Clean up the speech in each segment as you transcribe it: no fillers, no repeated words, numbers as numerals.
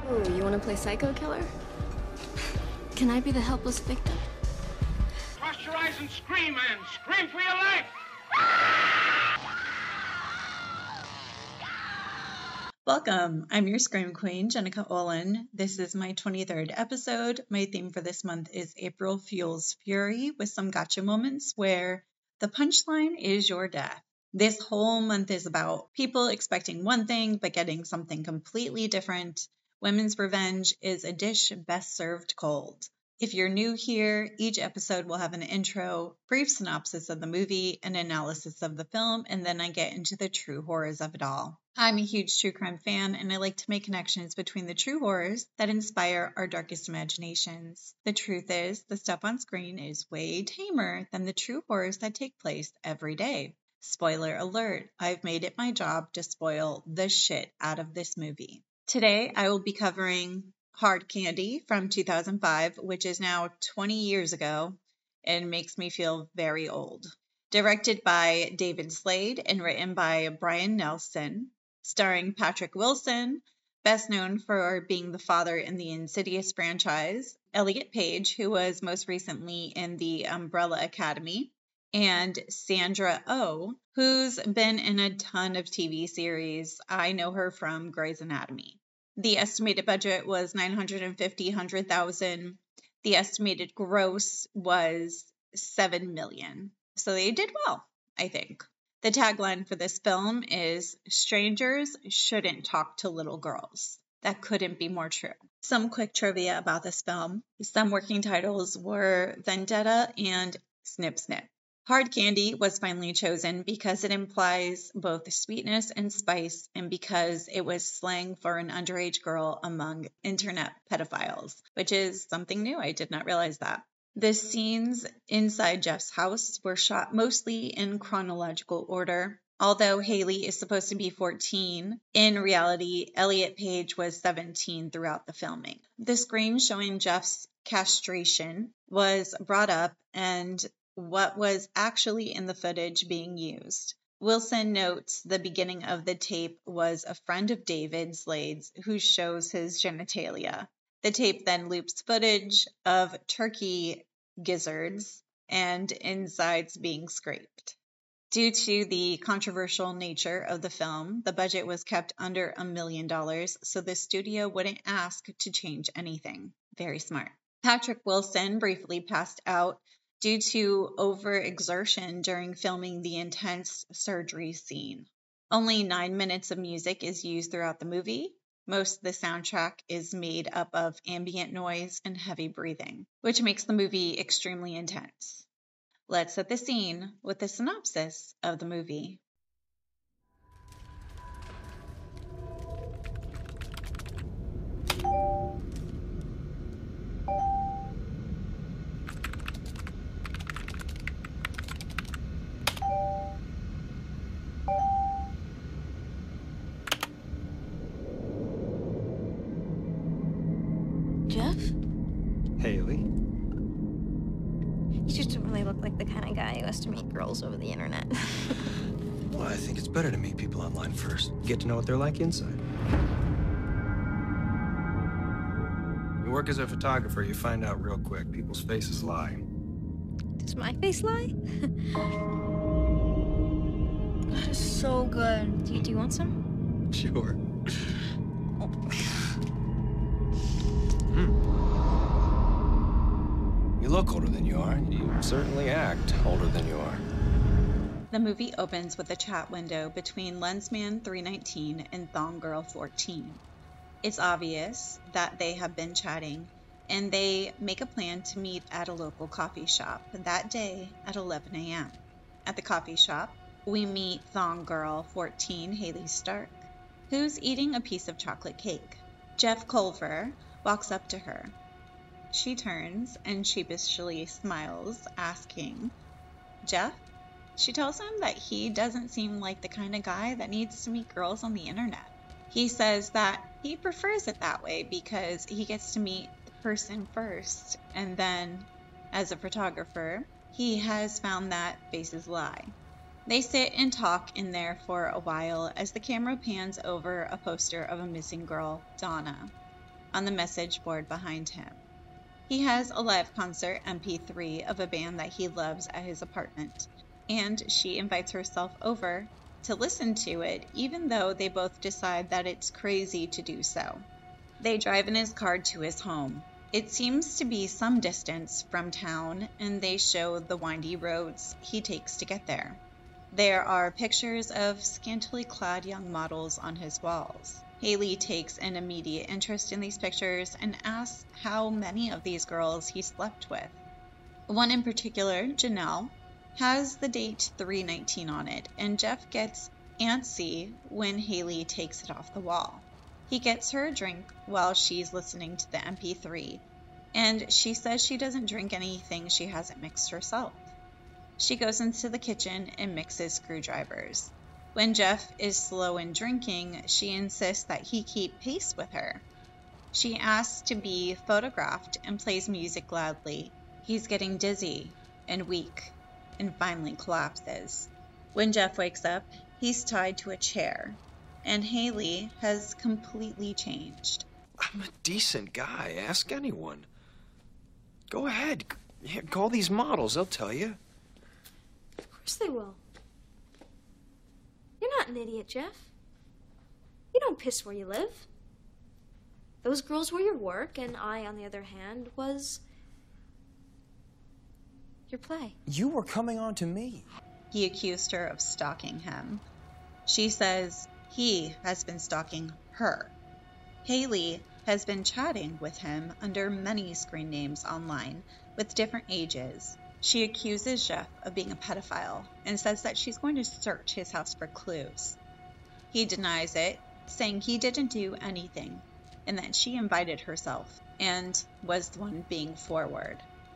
Oh, you want to play psycho killer? Can I be the helpless victim? Cross your eyes and scream, man. Scream for your life. Welcome. I'm your Scream Queen, Jenica Olin. This is my 23rd episode. My theme for this month is April Fuels Fury, with some gotcha moments where the punchline is your death. This whole month is about people expecting one thing but getting something completely different. Women's revenge is a dish best served cold. If you're new here, each episode will have an intro, brief synopsis of the movie, an analysis of the film, and then I get into the true horrors of it all. I'm a huge true crime fan, and I like to make connections between the true horrors that inspire our darkest imaginations. The truth is, the stuff on screen is way tamer than the true horrors that take place every day. Spoiler alert, I've made it my job to spoil the shit out of this movie. Today, I will be covering Hard Candy from 2005, which is now 20 years ago and makes me feel very old. Directed by David Slade and written by Brian Nelson, starring Patrick Wilson, best known for being the father in the Insidious franchise, Elliot Page, who was most recently in the Umbrella Academy, and Sandra Oh, who's been in a ton of TV series. I know her from Grey's Anatomy. The estimated budget was $950,000. The estimated gross was $7 million. So they did well, I think. The tagline for this film is, "Strangers shouldn't talk to little girls." That couldn't be more true. Some quick trivia about this film. Some working titles were Vendetta and Snip Snip. Hard Candy was finally chosen because it implies both sweetness and spice, and because it was slang for an underage girl among internet pedophiles, which is something new. I did not realize that. The scenes inside Jeff's house were shot mostly in chronological order. Although Haley is supposed to be 14, in reality, Elliot Page was 17 throughout the filming. The screen showing Jeff's castration was brought up, and what was actually in the footage being used. Wilson notes the beginning of the tape was a friend of David Slade's who shows his genitalia. The tape then loops footage of turkey gizzards and insides being scraped. Due to the controversial nature of the film, the budget was kept under $1 million, so the studio wouldn't ask to change anything. Very smart. Patrick Wilson briefly passed out due to overexertion during filming the intense surgery scene. Only 9 minutes of music is used throughout the movie. Most of the soundtrack is made up of ambient noise and heavy breathing, which makes the movie extremely intense. Let's set the scene with a synopsis of the movie. Jeff? Haley? He just doesn't really look like the kind of guy who has to meet girls over the internet. Well, I think it's better to meet people online first. Get to know what they're like inside. You work as a photographer, you find out real quick. People's faces lie. Does my face lie? That is so good. Do you want some? Sure. You look older than you are. You certainly act older than you are. The movie opens with a chat window between Lensman 319 and Thong Girl 14. It's obvious that they have been chatting, and they make a plan to meet at a local coffee shop that day at 11 a.m. At the coffee shop, we meet Thong Girl 14, Haley Stark, who's eating a piece of chocolate cake. Jeff Culver walks up to her. She turns and sheepishly smiles, asking, "Jeff?" She tells him that he doesn't seem like the kind of guy that needs to meet girls on the internet. He says that he prefers it that way because he gets to meet the person first, and then, as a photographer, he has found that faces lie. They sit and talk in there for a while as the camera pans over a poster of a missing girl, Donna. on the message board behind him. He has a live concert MP3 of a band that he loves at his apartment, and she invites herself over to listen to it, even though they both decide that it's crazy to do so. They drive in his car to his home. It seems to be some distance from town, and they show the windy roads he takes to get there. There are pictures of scantily clad young models on his walls. Haley takes an immediate interest in these pictures and asks how many of these girls he slept with. One in particular, Janelle, has the date 3/19 on it, and Jeff gets antsy when Haley takes it off the wall. He gets her a drink while she's listening to the MP3, and she says she doesn't drink anything she hasn't mixed herself. She goes into the kitchen and mixes screwdrivers. When Jeff is slow in drinking, she insists that he keep pace with her. She asks to be photographed and plays music loudly. He's getting dizzy and weak and finally collapses. When Jeff wakes up, he's tied to a chair, and Haley has completely changed. I'm a decent guy. Ask anyone. Go ahead. Call these models. They'll tell you. Of course they will. You're not an idiot, Jeff. You don't piss where you live. Those girls were your work, and I, on the other hand, was your play. You were coming on to me. He accused her of stalking him. She says he has been stalking her. Haley has been chatting with him under many screen names online with different ages. She accuses Jeff of being a pedophile and says that she's going to search his house for clues. He denies it, saying he didn't do anything and that she invited herself and was the one being forward.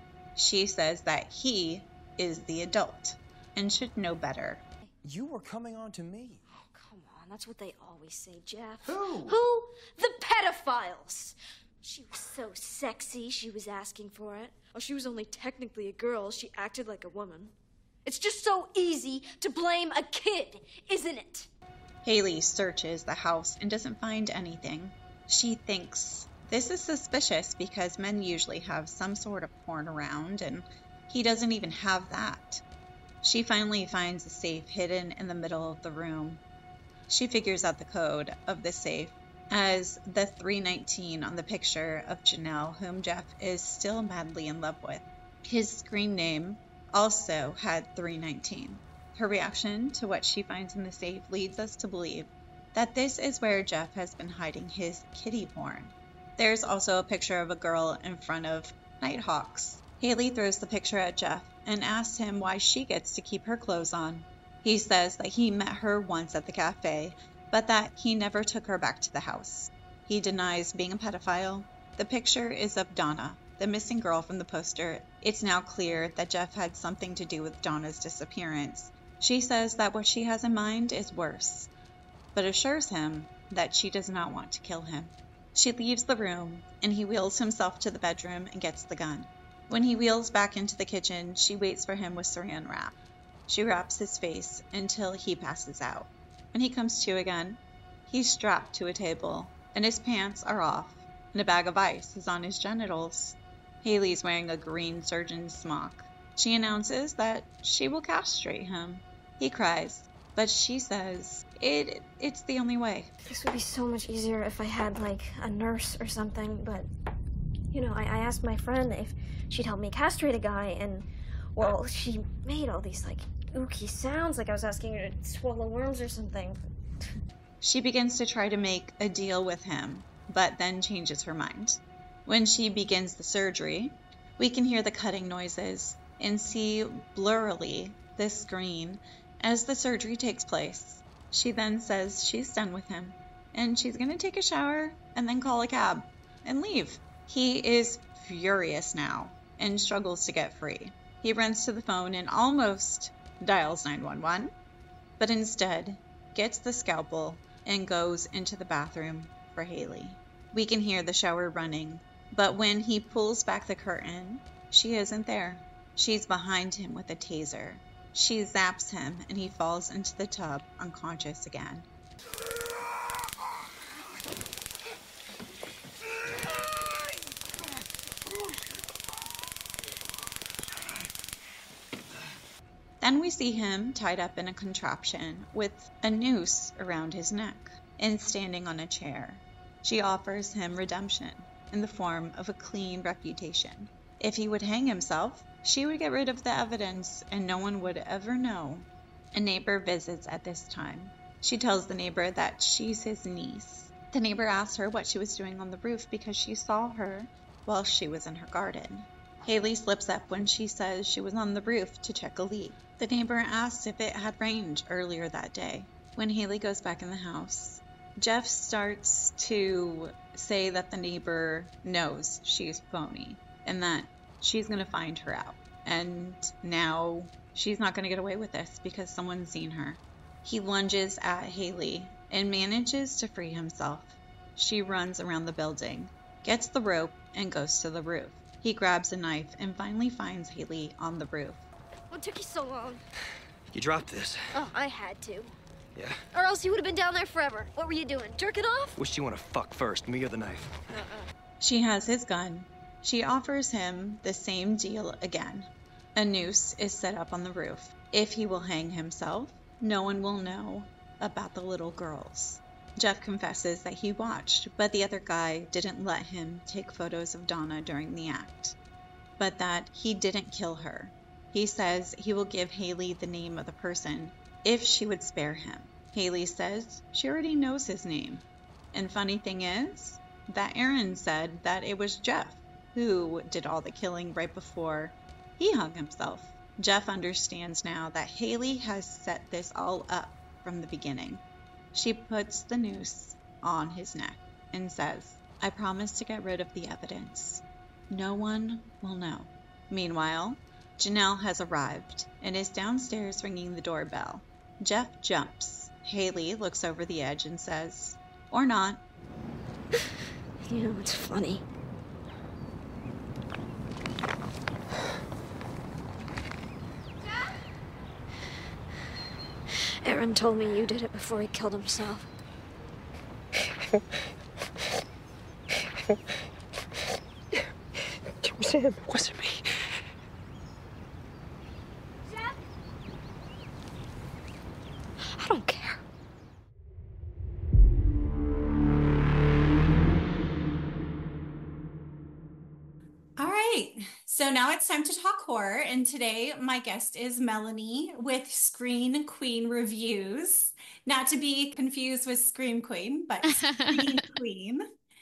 She says that he is the adult and should know better. You were coming on to me. Oh, come on. That's what they always say, Jeff. Who? Who? The pedophiles. She was so sexy, she was asking for it. Oh, she was only technically a girl. She acted like a woman. It's just so easy to blame a kid, isn't it? Haley searches the house and doesn't find anything. She thinks this is suspicious because men usually have some sort of porn around, and he doesn't even have that. She finally finds a safe hidden in the middle of the room. She figures out the code of the safe as the 319 on the picture of Janelle, whom Jeff is still madly in love with. His screen name also had 319. Her reaction to what she finds in the safe leads us to believe that this is where Jeff has been hiding his kiddie porn. There's also a picture of a girl in front of Nighthawks. Haley throws the picture at Jeff and asks him why she gets to keep her clothes on. He says that he met her once at the cafe, but that he never took her back to the house. He denies being a pedophile. The picture is of Donna, the missing girl from the poster. It's now clear that Jeff had something to do with Donna's disappearance. She says that what she has in mind is worse, but assures him that she does not want to kill him. She leaves the room, and he wheels himself to the bedroom and gets the gun. When he wheels back into the kitchen, she waits for him with saran wrap. She wraps his face until he passes out. When he comes to again, he's strapped to a table, and his pants are off, and a bag of ice is on his genitals. Haley's wearing a green surgeon's smock. She announces that she will castrate him. He cries, but she says it's the only way. This would be so much easier if I had, like, a nurse or something, but, you know, I asked my friend if she'd help me castrate a guy, and, well, she made all these, like, ooky sounds, like I was asking her to swallow worms or something. She begins to try to make a deal with him, but then changes her mind. When she begins the surgery, we can hear the cutting noises and see blurrily the screen as the surgery takes place. She then says she's done with him, and she's going to take a shower and then call a cab and leave. He is furious now and struggles to get free. He runs to the phone and almost dials 911, but instead gets the scalpel and goes into the bathroom for Haley. We can hear the shower running, but when he pulls back the curtain, she isn't there. She's behind him with a taser. She zaps him and he falls into the tub unconscious again. Then we see him tied up in a contraption with a noose around his neck and standing on a chair. She offers him redemption in the form of a clean reputation. If he would hang himself, she would get rid of the evidence and no one would ever know. A neighbor visits at this time. She tells the neighbor that she's his niece. The neighbor asks her what she was doing on the roof because she saw her while she was in her garden. Haley slips up when she says she was on the roof to check a leak. The neighbor asks if it had rained earlier that day. When Haley goes back in the house, Jeff starts to say that the neighbor knows she's phony and that she's going to find her out. And now she's not going to get away with this because someone's seen her. He lunges at Haley and manages to free himself. She runs around the building, gets the rope, and goes to the roof. He grabs a knife and finally finds Haley on the roof. What took you so long? You dropped this. Oh, I had to. Yeah. Or else you would have been down there forever. What were you doing? Jerking off? Which do you want to fuck first, me or the knife? She has his gun. She offers him the same deal again. A noose is set up on the roof. If he will hang himself, no one will know about the little girls. Jeff confesses that he watched, but the other guy didn't let him take photos of Donna during the act, but that he didn't kill her. He says he will give Haley the name of the person if she would spare him. Haley says she already knows his name. And funny thing is that Aaron said that it was Jeff who did all the killing right before he hung himself. Jeff understands now that Haley has set this all up from the beginning. She puts the noose on his neck and says, "I promise to get rid of the evidence. No one will know." Meanwhile, Janelle has arrived and is downstairs ringing the doorbell. Jeff jumps. Haley looks over the edge and says, "Or not." You know, it's funny. Aaron told me you did it before he killed himself. It was him. It wasn't me. I don't care. All right, so now it's time to talk horror, and today my guest is Melanie with Screen Queen Reviews. Not to be confused with Scream Queen, but Screen Queen.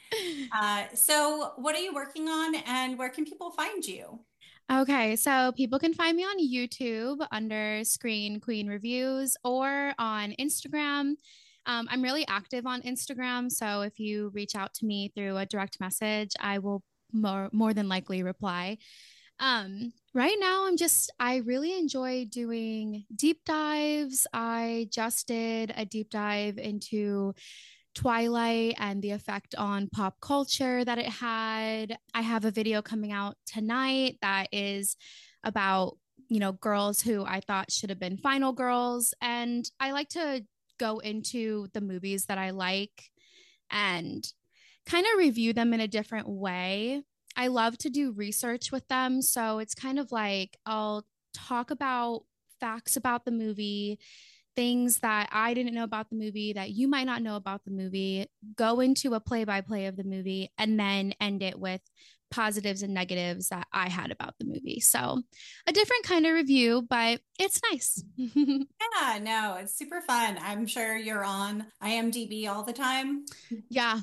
So what are you working on, and where can people find you? Okay, so people can find me on YouTube under Screen Queen Reviews or on Instagram. I'm really active on Instagram, so if you reach out to me through a direct message, I will more than likely reply. Right now, I really enjoy doing deep dives. I just did a deep dive into Twilight and the effect on pop culture that it had. I have a video coming out tonight that is about, girls who I thought should have been final girls. And I like to go into the movies that I like and kind of review them in a different way. I love to do research with them. So it's kind of like I'll talk about facts about the movie, things that I didn't know about the movie that you might not know about the movie, go into a play-by-play of the movie, and then end it with positives and negatives that I had about the movie. So a different kind of review, but it's nice. Yeah, no, it's super fun. I'm sure you're on IMDb all the time. Yeah.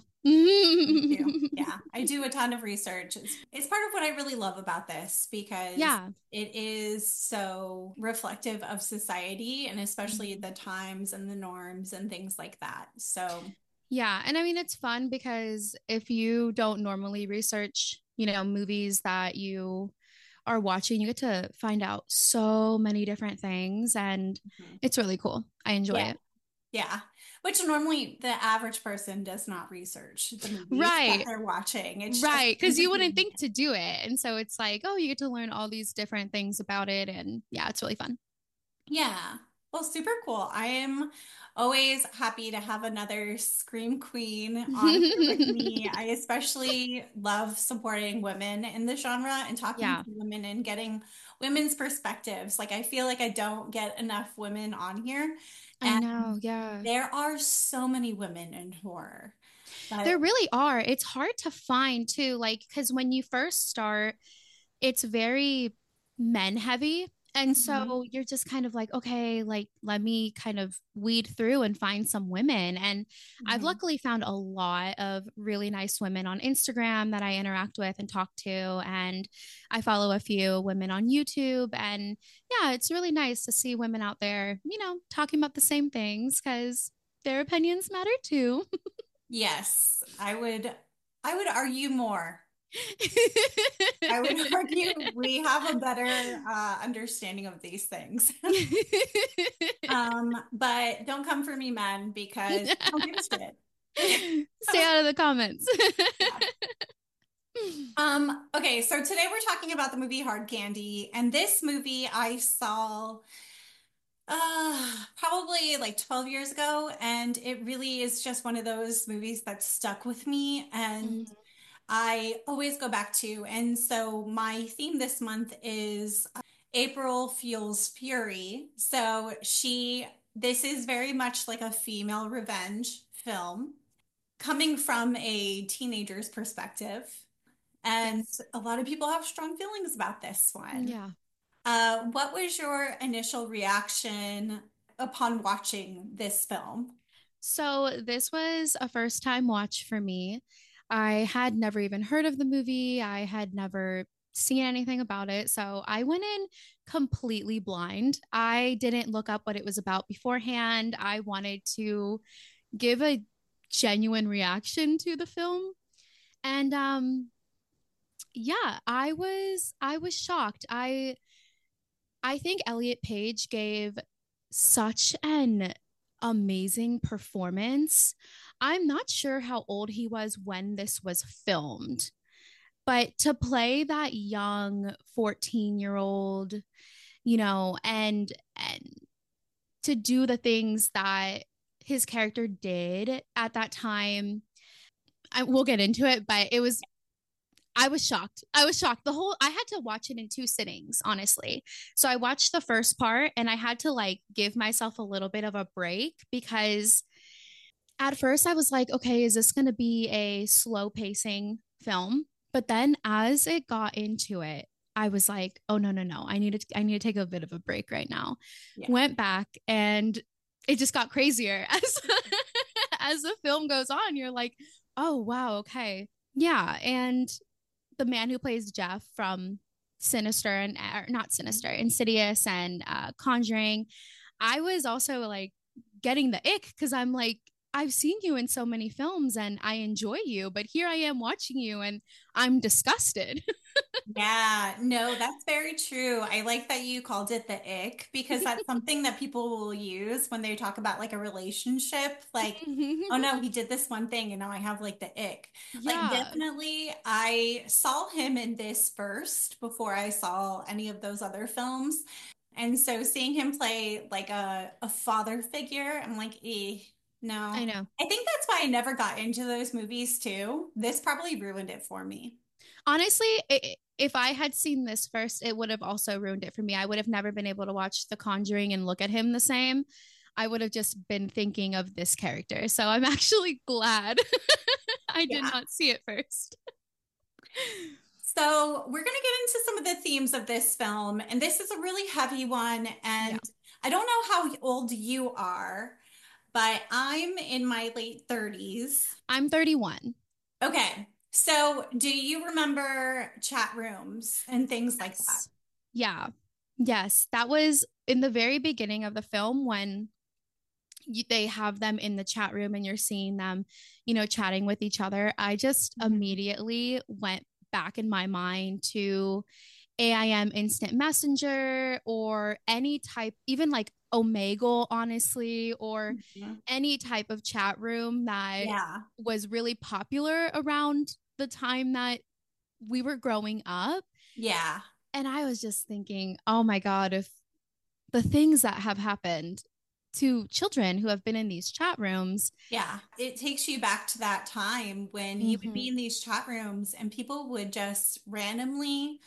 Yeah, I do a ton of research. It's part of what I really love about this because it is so reflective of society and especially the times and the norms and things like that. So yeah, and I mean it's fun because if you don't normally research, movies that you are watching, you get to find out so many different things and it's really cool. I enjoy it. Yeah. Which normally the average person does not research the movies that they're watching. It's right. Because you wouldn't think to do it. And so it's like, oh, you get to learn all these different things about it. And yeah, it's really fun. Yeah. Well, super cool. I am always happy to have another Scream Queen on here with me. I especially love supporting women in the genre and talking to women and getting women's perspectives. Like, I feel like I don't get enough women on here. I know, yeah. There are so many women in horror. There really are. It's hard to find too, like, because when you first start, it's very men heavy. And so you're just kind of like, okay, like, let me kind of weed through and find some women. And I've luckily found a lot of really nice women on Instagram that I interact with and talk to. And I follow a few women on YouTube. And yeah, it's really nice to see women out there, talking about the same things because their opinions matter too. Yes, I would argue more. I would argue we have a better understanding of these things. But don't come for me, men, because I don't give a shit. Stay out of the comments. Okay, so today we're talking about the movie Hard Candy, and this movie I saw probably like 12 years ago, and it really is just one of those movies that stuck with me and I always go back to. And so my theme this month is April Fuels Fury. So this is very much like a female revenge film coming from a teenager's perspective. And a lot of people have strong feelings about this one. Yeah. What was your initial reaction upon watching this film? So this was a first time watch for me. I had never even heard of the movie. I had never seen anything about it. So I went in completely blind. I didn't look up what it was about beforehand. I wanted to give a genuine reaction to the film. And yeah, I was shocked. I think Elliot Page gave such an amazing performance. I'm not sure how old he was when this was filmed, but to play that young 14-year-old, and to do the things that his character did at that time, we'll get into it, but I was shocked. I had to watch it in 2 sittings, honestly. So I watched the first part and I had to like give myself a little bit of a break because at first I was like, okay, is this going to be a slow pacing film? But then as it got into it, I was like, oh, no. I need to take a bit of a break right now. Yeah. Went back and it just got crazier as the film goes on. You're like, oh, wow. Okay. Yeah. And the man who plays Jeff from Insidious and Conjuring, I was also like getting the ick because I'm like, I've seen you in so many films and I enjoy you, but here I am watching you and I'm disgusted. Yeah, no, that's very true. I like that you called it the ick because that's something that people will use when they talk about like a relationship. Like, oh no, he did this one thing and now I have like the ick. Yeah. Like definitely I saw him in this first before I saw any of those other films. And so seeing him play like a father figure, I'm like, no. I know. I think that's why I never got into those movies too. This probably ruined it for me. Honestly, if I had seen this first, it would have also ruined it for me. I would have never been able to watch The Conjuring and look at him the same. I would have just been thinking of this character. So I'm actually glad I did not see it first. So we're going to get into some of the themes of this film. And this is a really heavy one. And I don't know how old you are, but I'm in my late 30s. I'm 31. Okay. So do you remember chat rooms and things like that? Yeah. Yes. That was in the very beginning of the film when they have them in the chat room and you're seeing them, chatting with each other. I just immediately went back in my mind to AIM Instant Messenger or any type, even like Omegle, honestly, or any type of chat room that was really popular around the time that we were growing up. Yeah. And I was just thinking, oh my God, if the things that have happened to children who have been in these chat rooms. Yeah. It takes you back to that time when you would be in these chat rooms and people would just randomly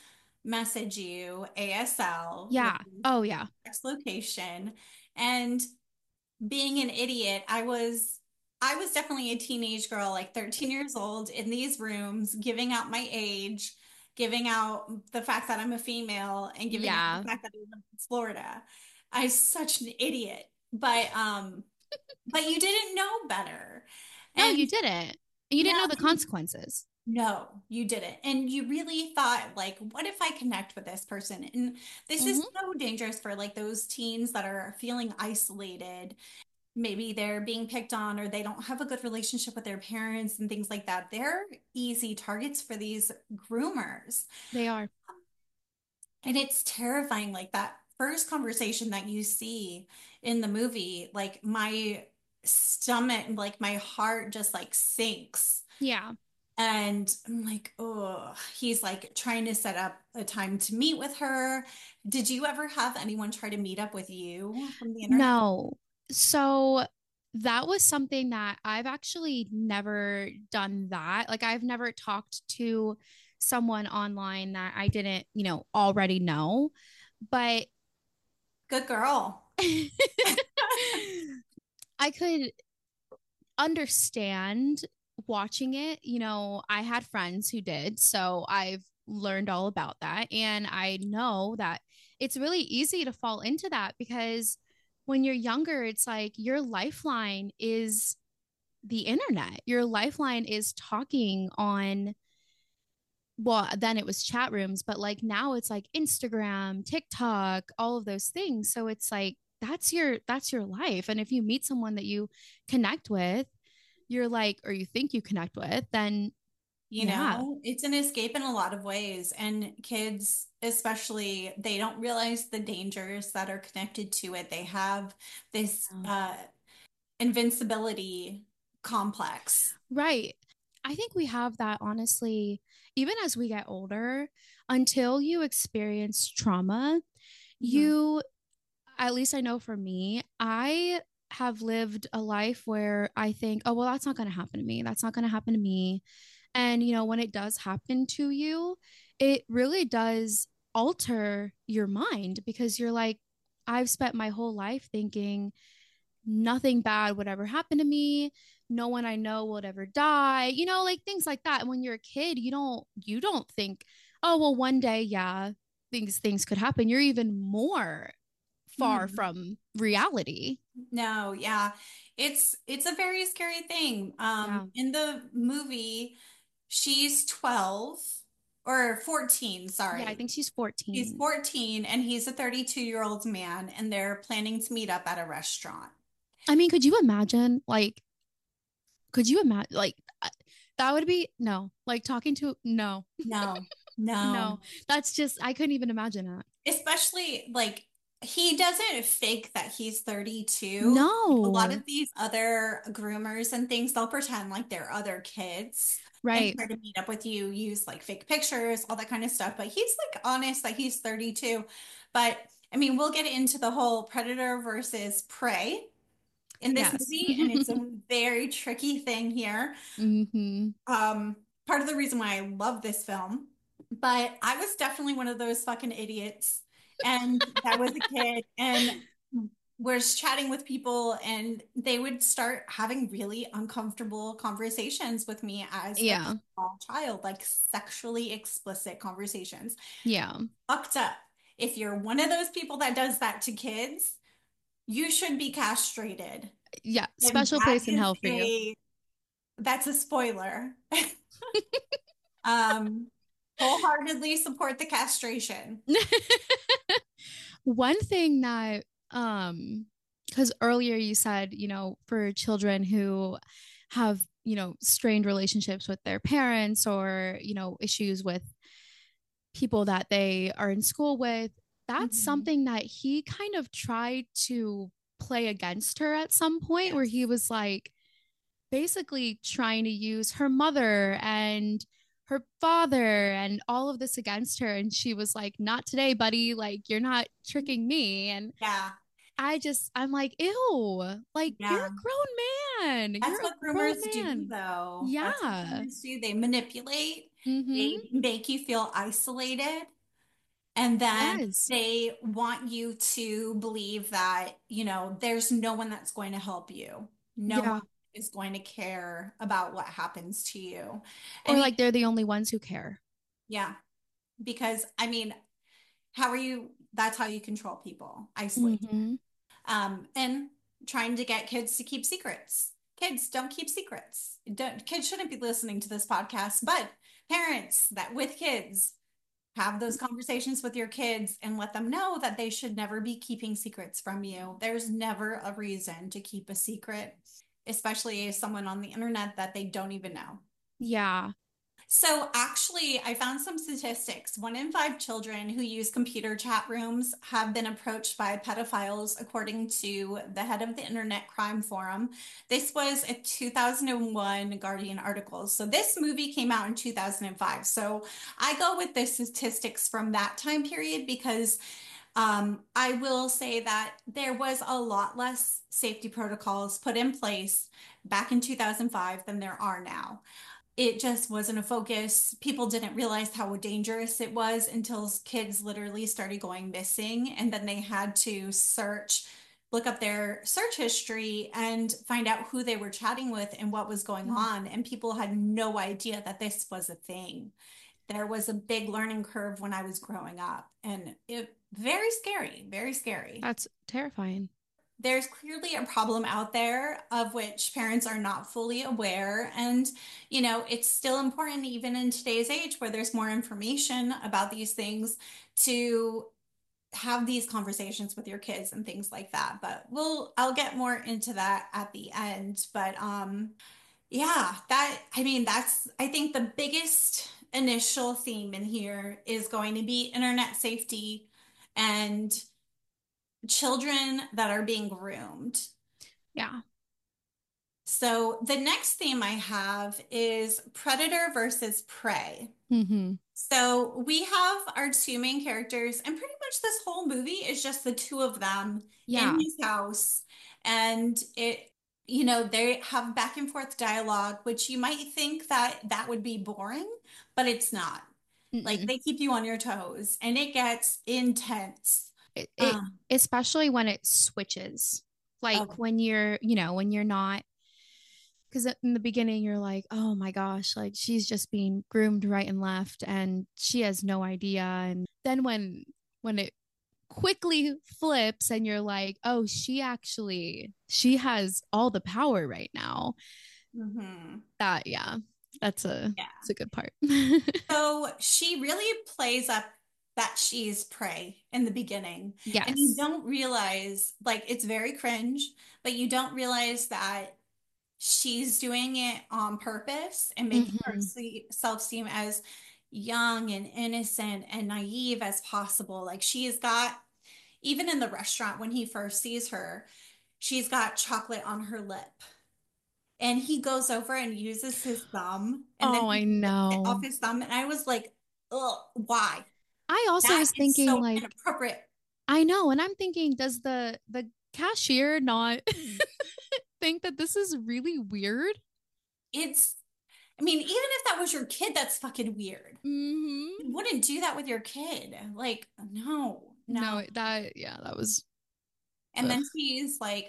message you ASL Yeah. with Oh, yeah. text location. And being an idiot, I was definitely a teenage girl, like 13 years old, in these rooms, giving out my age, giving out the fact that I'm a female, and giving out Yeah. the fact that I live in Florida. I'm such an idiot. But you didn't know better. No, And you didn't. You didn't know the no, consequences. no, you didn't. And you really thought, like, what if I connect with this person? And this is so dangerous for like those teens that are feeling isolated. Maybe they're being picked on or they don't have a good relationship with their parents and things like that. They're easy targets for these groomers. They are. And it's terrifying. Like that first conversation that you see in the movie, like my stomach, like my heart just like sinks. Yeah. And I'm like, oh, he's like trying to set up a time to meet with her. Did you ever have anyone try to meet up with you from the internet? No. So that was something that I've actually never done that. Like I've never talked to someone online that I didn't, already know. But Good girl. I could understand watching it. I had friends who did, so I've learned all about that. And I know that it's really easy to fall into that because when you're younger, it's like your lifeline is the internet. Your lifeline is talking on, well, then it was chat rooms, but like now it's like Instagram, TikTok, all of those things. So it's like that's your life. And if you meet someone that you connect with, you're like, or you think you connect with, then it's an escape in a lot of ways. And kids, especially, they don't realize the dangers that are connected to it. They have this invincibility complex. Right. I think we have that honestly, even as we get older, until you experience trauma, you, at least I know for me, I have lived a life where I think, oh, well, that's not going to happen to me. That's not going to happen to me. And, when it does happen to you, it really does alter your mind because you're like, I've spent my whole life thinking nothing bad would ever happen to me. No one I know would ever die, like things like that. And when you're a kid, you don't think, oh, well, one day, yeah, things could happen. You're even more far from reality. No, yeah. It's a very scary thing. In the movie, she's 12 or 14, sorry. Yeah, I think she's 14. She's 14 and he's a 32-year-old man and they're planning to meet up at a restaurant. I mean, could you imagine like that would be no, like talking to no. No. That's just I couldn't even imagine that. Especially like he doesn't fake that he's 32. No. A lot of these other groomers and things, they'll pretend like they're other kids. Right. And try to meet up with you, use like fake pictures, all that kind of stuff. But he's like honest that he's 32. But I mean, we'll get into the whole predator versus prey in this movie. And it's a very tricky thing here. Part of the reason why I love this film. But I was definitely one of those fucking idiots. And I was a kid and was chatting with people and they would start having really uncomfortable conversations with me as a small child, like sexually explicit conversations. Yeah. Fucked up. If you're one of those people that does that to kids, you should be castrated. Yeah. Special place in hell for you. That's a spoiler. Wholeheartedly support the castration. One thing that because earlier you said, for children who have, strained relationships with their parents or, issues with people that they are in school with, that's something that he kind of tried to play against her at some point where he was like basically trying to use her mother and her father and all of this against her. And she was like, not today, buddy. Like, you're not tricking me. And I'm like, ew, like you're a grown man. That's what groomers do though. Yeah. That's what groomers do. They manipulate, they make you feel isolated. And then Yes. they want you to believe that, you know, there's no one that's going to help you. No Yeah. one is going to care about what happens to you. I Or mean, like they're the only ones who care. yeah, because I mean, how are you? That's how you control people, isolate. Mm-hmm. And trying to get kids to keep secrets. Kids don't keep secrets. Kids shouldn't be listening to this podcast, but parents that with kids have those conversations with your kids and let them know that they should never be keeping secrets from you. There's never a reason to keep a secret, especially if someone on the internet that they don't even know. Yeah. So actually, I found some statistics. 1 in 5 children who use computer chat rooms have been approached by pedophiles, according to the head of the Internet Crime Forum. This was a 2001 Guardian article. So this movie came out in 2005. So I go with the statistics from that time period because I will say that there was a lot less safety protocols put in place back in 2005 than there are now. It just wasn't a focus. People didn't realize how dangerous it was until kids literally started going missing. And then they had to look up their search history and find out who they were chatting with and what was going on. And people had no idea that this was a thing. There was a big learning curve when I was growing up, and it very scary, very scary. That's terrifying. There's clearly a problem out there of which parents are not fully aware. And, you know, it's still important, even in today's age where there's more information about these things, to have these conversations with your kids and things like that. But I'll get more into that at the end. But yeah, I think the biggest initial theme in here is going to be internet safety and children that are being groomed. Yeah. So the next theme I have is predator versus prey. Mm-hmm. So we have our 2 main characters, and pretty much this whole movie is just the 2 of them in his house. And they have back and forth dialogue, which you might think that would be boring, but it's not. Like, they keep you on your toes, and it gets intense. It especially when it switches, like when you're not, because in the beginning you're like, oh my gosh, like she's just being groomed right and left and she has no idea. And then when it quickly flips and you're like, oh, she has all the power right now. Mm-hmm. That's a good part. So she really plays up that she's prey in the beginning. Yes. And you don't realize, like, it's very cringe, but you don't realize that she's doing it on purpose and making herself seem as young and innocent and naive as possible. Like, she's got, even in the restaurant when he first sees her, she's got chocolate on her lip. And he goes over and uses his thumb. And then I know. Off his thumb. And I was like, ugh, why? I also was thinking, so like, inappropriate. I know. And I'm thinking, does the cashier not think that this is really weird? Even if that was your kid, that's fucking weird. Mm-hmm. You wouldn't do that with your kid. Like, no. That was. And then he's like,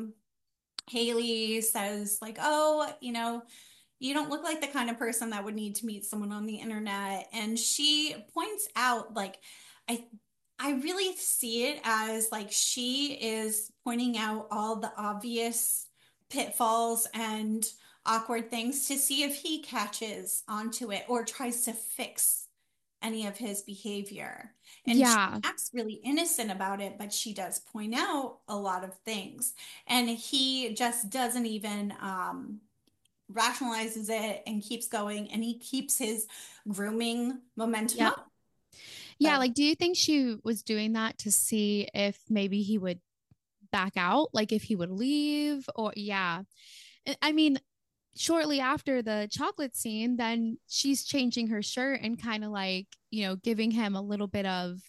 Haley says, like, oh, you don't look like the kind of person that would need to meet someone on the internet. And she points out, like, I really see it as, like, she is pointing out all the obvious pitfalls and awkward things to see if he catches onto it or tries to fix any of his behavior. And she acts really innocent about it, but she does point out a lot of things. And he just doesn't even rationalizes it and keeps going, and he keeps his grooming momentum up. Yeah, like, do you think she was doing that to see if maybe he would back out, like if he would leave? Or I mean, shortly after the chocolate scene, then she's changing her shirt and kind of like, giving him a little bit of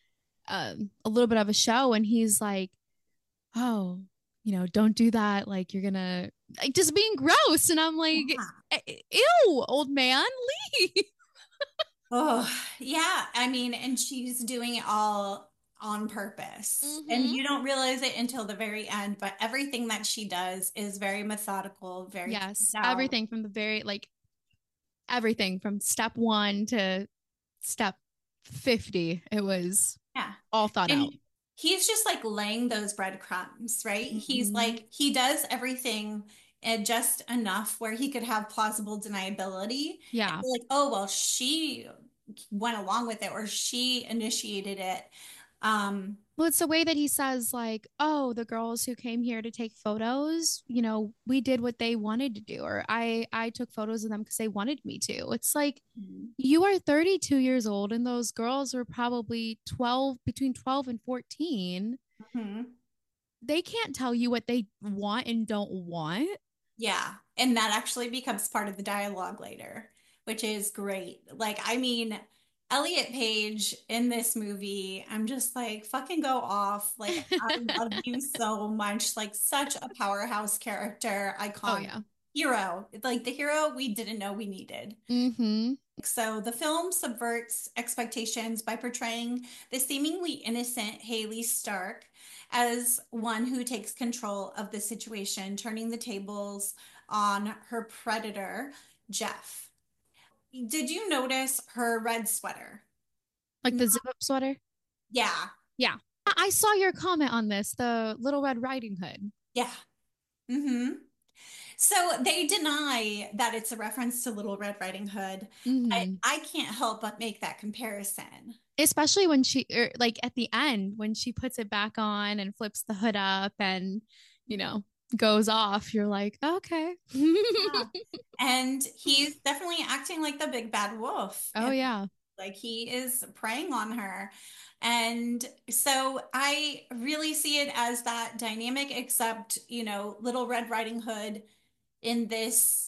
a show, and he's like, oh, don't do that, like you're gonna, like, just being gross. And I'm like, ew, old man, leave. Oh, yeah. I mean, and she's doing it all on purpose. And Mm-hmm. you don't realize it until the very end, but everything that she does is very methodical, very Yes, planned out. everything from the very like everything from step 1 to step 50. It was Yeah. all thought And out. he's just like laying those breadcrumbs, right? He's Mhm. like, he does everything and just enough where he could have plausible deniability. And Yeah. be like, oh, well, she went along with it or she initiated it. Um, Well, it's the way that he says, like, oh, the girls who came here to take photos, we did what they wanted to do, or I took photos of them because they wanted me to. It's like you are 32 years old, and those girls were probably 12, between 12 and 14. mhm. They can't tell you what they want and don't want. Yeah. And that actually becomes part of the dialogue later, which is great. Like, I mean, Elliot Page in this movie, I'm just like, fucking go off. Like, I love you so much. Like, such a powerhouse character, Oh, icon, yeah. hero. Like, the hero we didn't know we needed. Mm-hmm. So the film subverts expectations by portraying the seemingly innocent Haley Stark as one who takes control of the situation, turning the tables on her predator, Jeff. Did you notice her red sweater? Like the zip up sweater. Yeah, Yeah. I saw your comment on this, the Little Red Riding Hood. yeah. Mm-hmm. So they deny that it's a reference to Little Red Riding Hood. Mm-hmm. I can't help but make that comparison. Especially when like at the end, when she puts it back on and flips the hood up and, you know, goes off, you're like, okay. Yeah. And he's definitely acting like the big bad wolf. Oh, And yeah. like he is preying on her. And so I really see it as that dynamic, except, Little Red Riding Hood in this,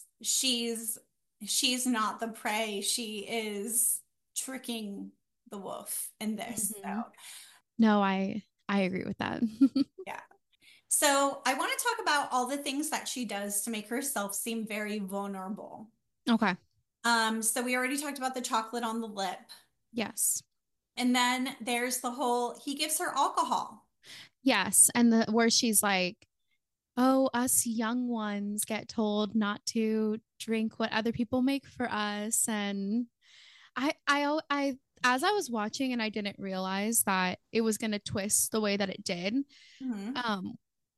she's not the prey. She is tricking the wolf in this. Mhm. So No, I agree with that. yeah. So I want to talk about all the things that she does to make herself seem very vulnerable. Okay. So we already talked about the chocolate on the lip. Yes. And then there's the whole, he gives her alcohol. Yes. And the where she's like, oh, us young ones get told not to drink what other people make for us. And as I was watching and I didn't realize that it was going to twist the way that it did. Mhm. Um,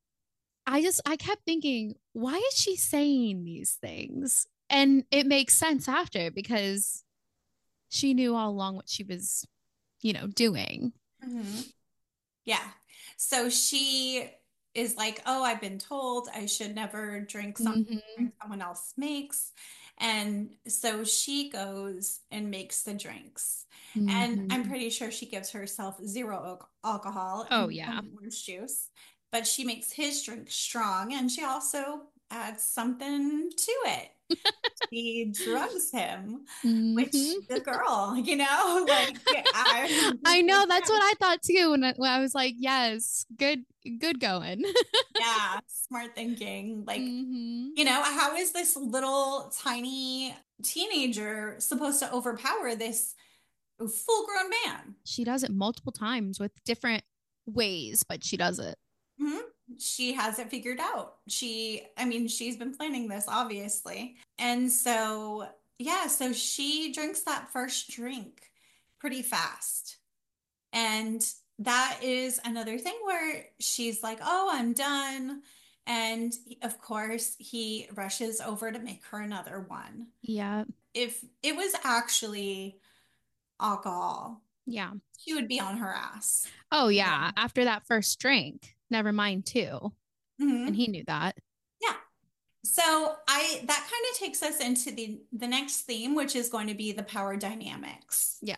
I kept thinking, why is she saying these things? And it makes sense after because she knew all along what she was, doing. Mhm. Yeah. So she is like, oh, I've been told I should never Mm-hmm. drink someone else makes. And so she goes and makes the drinks. And I'm Mm-hmm. pretty sure she gives herself zero alcohol Oh, and yeah. only orange juice. But she makes his drink strong and she also adds something to it. She drugs him, which Mm-hmm. the girl, like I'm I just know like, that's yeah, what I thought too when I was like, yes, good going. yeah, smart thinking. Like, Mm-hmm. how is this little tiny teenager supposed to overpower this full-grown man? She does it multiple times with different ways, but she does it. Mhm. She has it figured out. I mean, she's been planning this, obviously. And so, yeah, so she drinks that first drink pretty fast. And that is another thing where she's like, oh, I'm done. And of course, he rushes over to make her another one. Yeah. If it was actually alcohol, Yeah. she would be on her ass. Oh, yeah. After that first drink, never mind two. And Mhm. he knew that. Yeah. So that kind of takes us into the next theme, which is going to be the power dynamics. Yeah.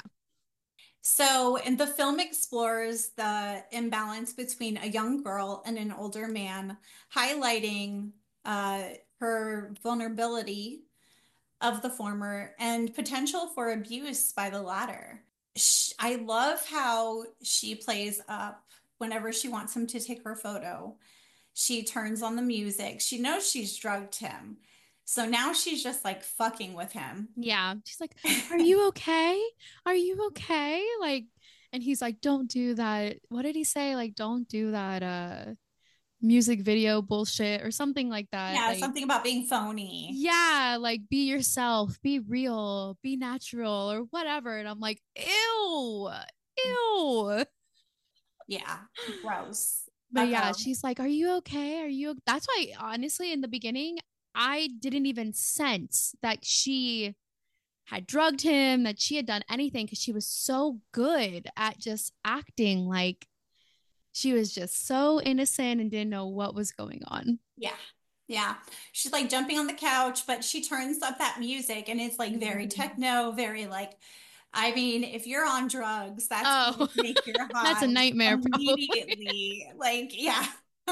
So, and the film explores the imbalance between a young girl and an older man, highlighting uh, her vulnerability of the former and potential for abuse by the latter. I love how she plays up whenever she wants him to take her photo. She turns on the music. She knows she's drugged him. So now she's just like fucking with him. Yeah. She's like, "Are you okay? Are you okay?" Like, and he's like, "Don't do that." What did he say? Like, "Don't do that music video bullshit," or something like that. Yeah, Like, something about being phony. yeah, like be yourself, be real, be natural, or whatever. And I'm like, ew, ew. Yeah, gross. But yeah, she's like, "Are you okay? Are you?" That's why, honestly, in the beginning, I didn't even sense that she had drugged him, that she had done anything, because she was so good at just acting like she was just so innocent and didn't know what was going on. Yeah. Yeah. She's like jumping on the couch, but she turns up that music and it's like very techno, very like, I mean, if you're on drugs, that's Oh, going to make your that's a high nightmare, probably. immediately. Like, yeah.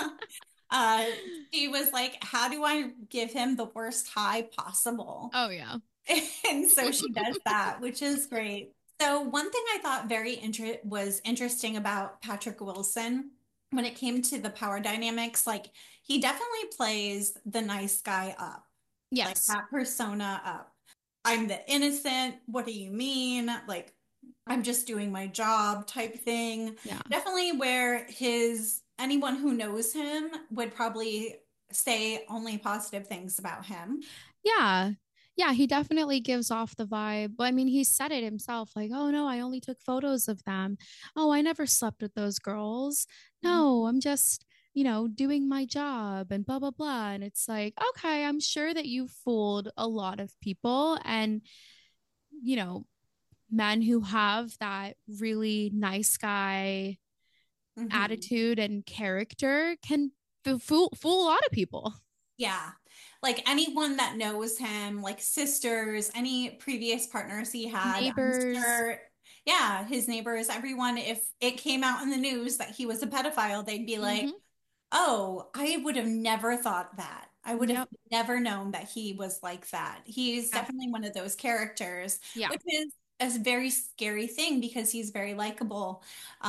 She was like, how do I give him the worst high possible? Oh, yeah. And so she does that, which is great. So one thing I thought was interesting about Patrick Wilson when it came to the power dynamics, like he definitely plays the nice guy up, like Yes. that persona up. I'm the innocent. What do you mean? Like I'm just doing my job type thing. Yeah. Definitely where anyone who knows him would probably say only positive things about him. Yeah. Yeah, he definitely gives off the vibe. But I mean, he said it himself, like, "Oh no, I only took photos of them. Oh, I never slept with those girls. No, I'm just, doing my job and blah, blah, blah." And it's like, okay, I'm sure that you fooled a lot of people. And, you know, men who have that really nice guy attitude and character can fool a lot of people. Yeah. Like anyone that knows him, like sisters, any previous partners he had, I'm Neighbors. sure, yeah, his neighbors, everyone, if it came out in the news that he was a pedophile, they'd be like, oh, I would have never thought that. I would have never known that he was like that. He's definitely one of those characters, Yeah. which is a very scary thing because he's very likable.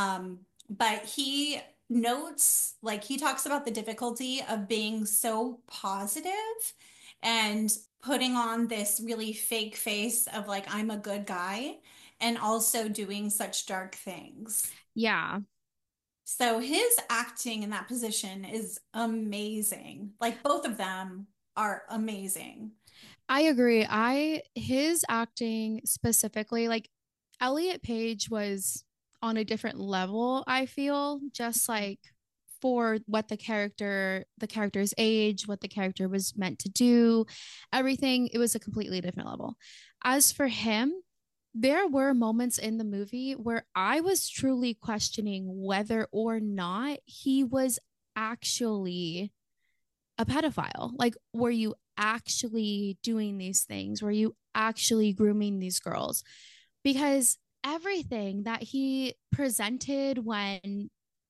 But he notes, like, he talks about the difficulty of being so positive and putting on this really fake face of, like, I'm a good guy, and also doing such dark things. Yeah. So his acting in that position is amazing. Like both of them are amazing. I agree. His acting specifically, like Elliot Page was on a different level, I feel, just like for what the character's age, what the character was meant to do, everything, it was a completely different level. As for him, there were moments in the movie where I was truly questioning whether or not he was actually a pedophile. Like, were you actually doing these things? Were you actually grooming these girls? Because everything that he presented when,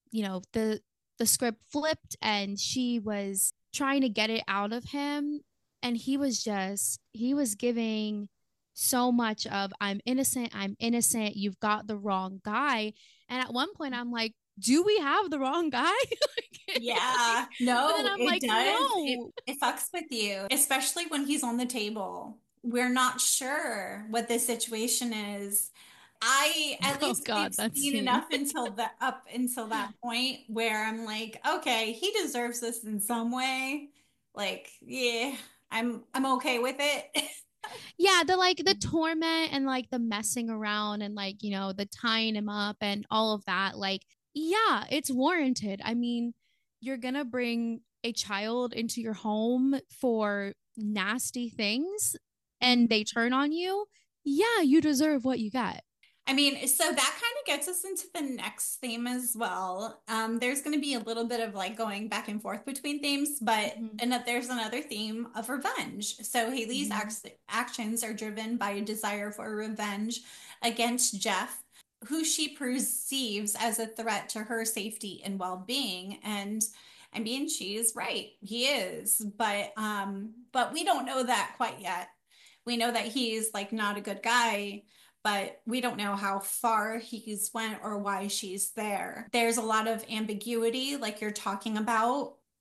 the script flipped and she was trying to get it out of him, and he was giving so much of, I'm innocent, you've got the wrong guy. And at one point I'm like, do we have the wrong guy? Yeah, no, then I'm it like, does. no. It fucks with you, especially when he's on the table. We're not sure what the situation is. At least God, we've seen enough up until that point where I'm like, okay, he deserves this in some way. Like, yeah, I'm okay with it. Yeah, the torment and like the messing around and like, the tying him up and all of that. Like, yeah, it's warranted. I mean, you're gonna bring a child into your home for nasty things and they turn on you. Yeah, you deserve what you got. I mean, so that kind of gets us into the next theme as well. There's going to be a little bit of like going back and forth between themes, but there's another theme of revenge. So Haley's actions are driven by a desire for revenge against Jeff, who she perceives as a threat to her safety and well-being. And I mean, she's right. He is, but we don't know that quite yet. We know that he's like not a good guy, but we don't know how far he's went or why she's there. There's a lot of ambiguity, like you're talking about,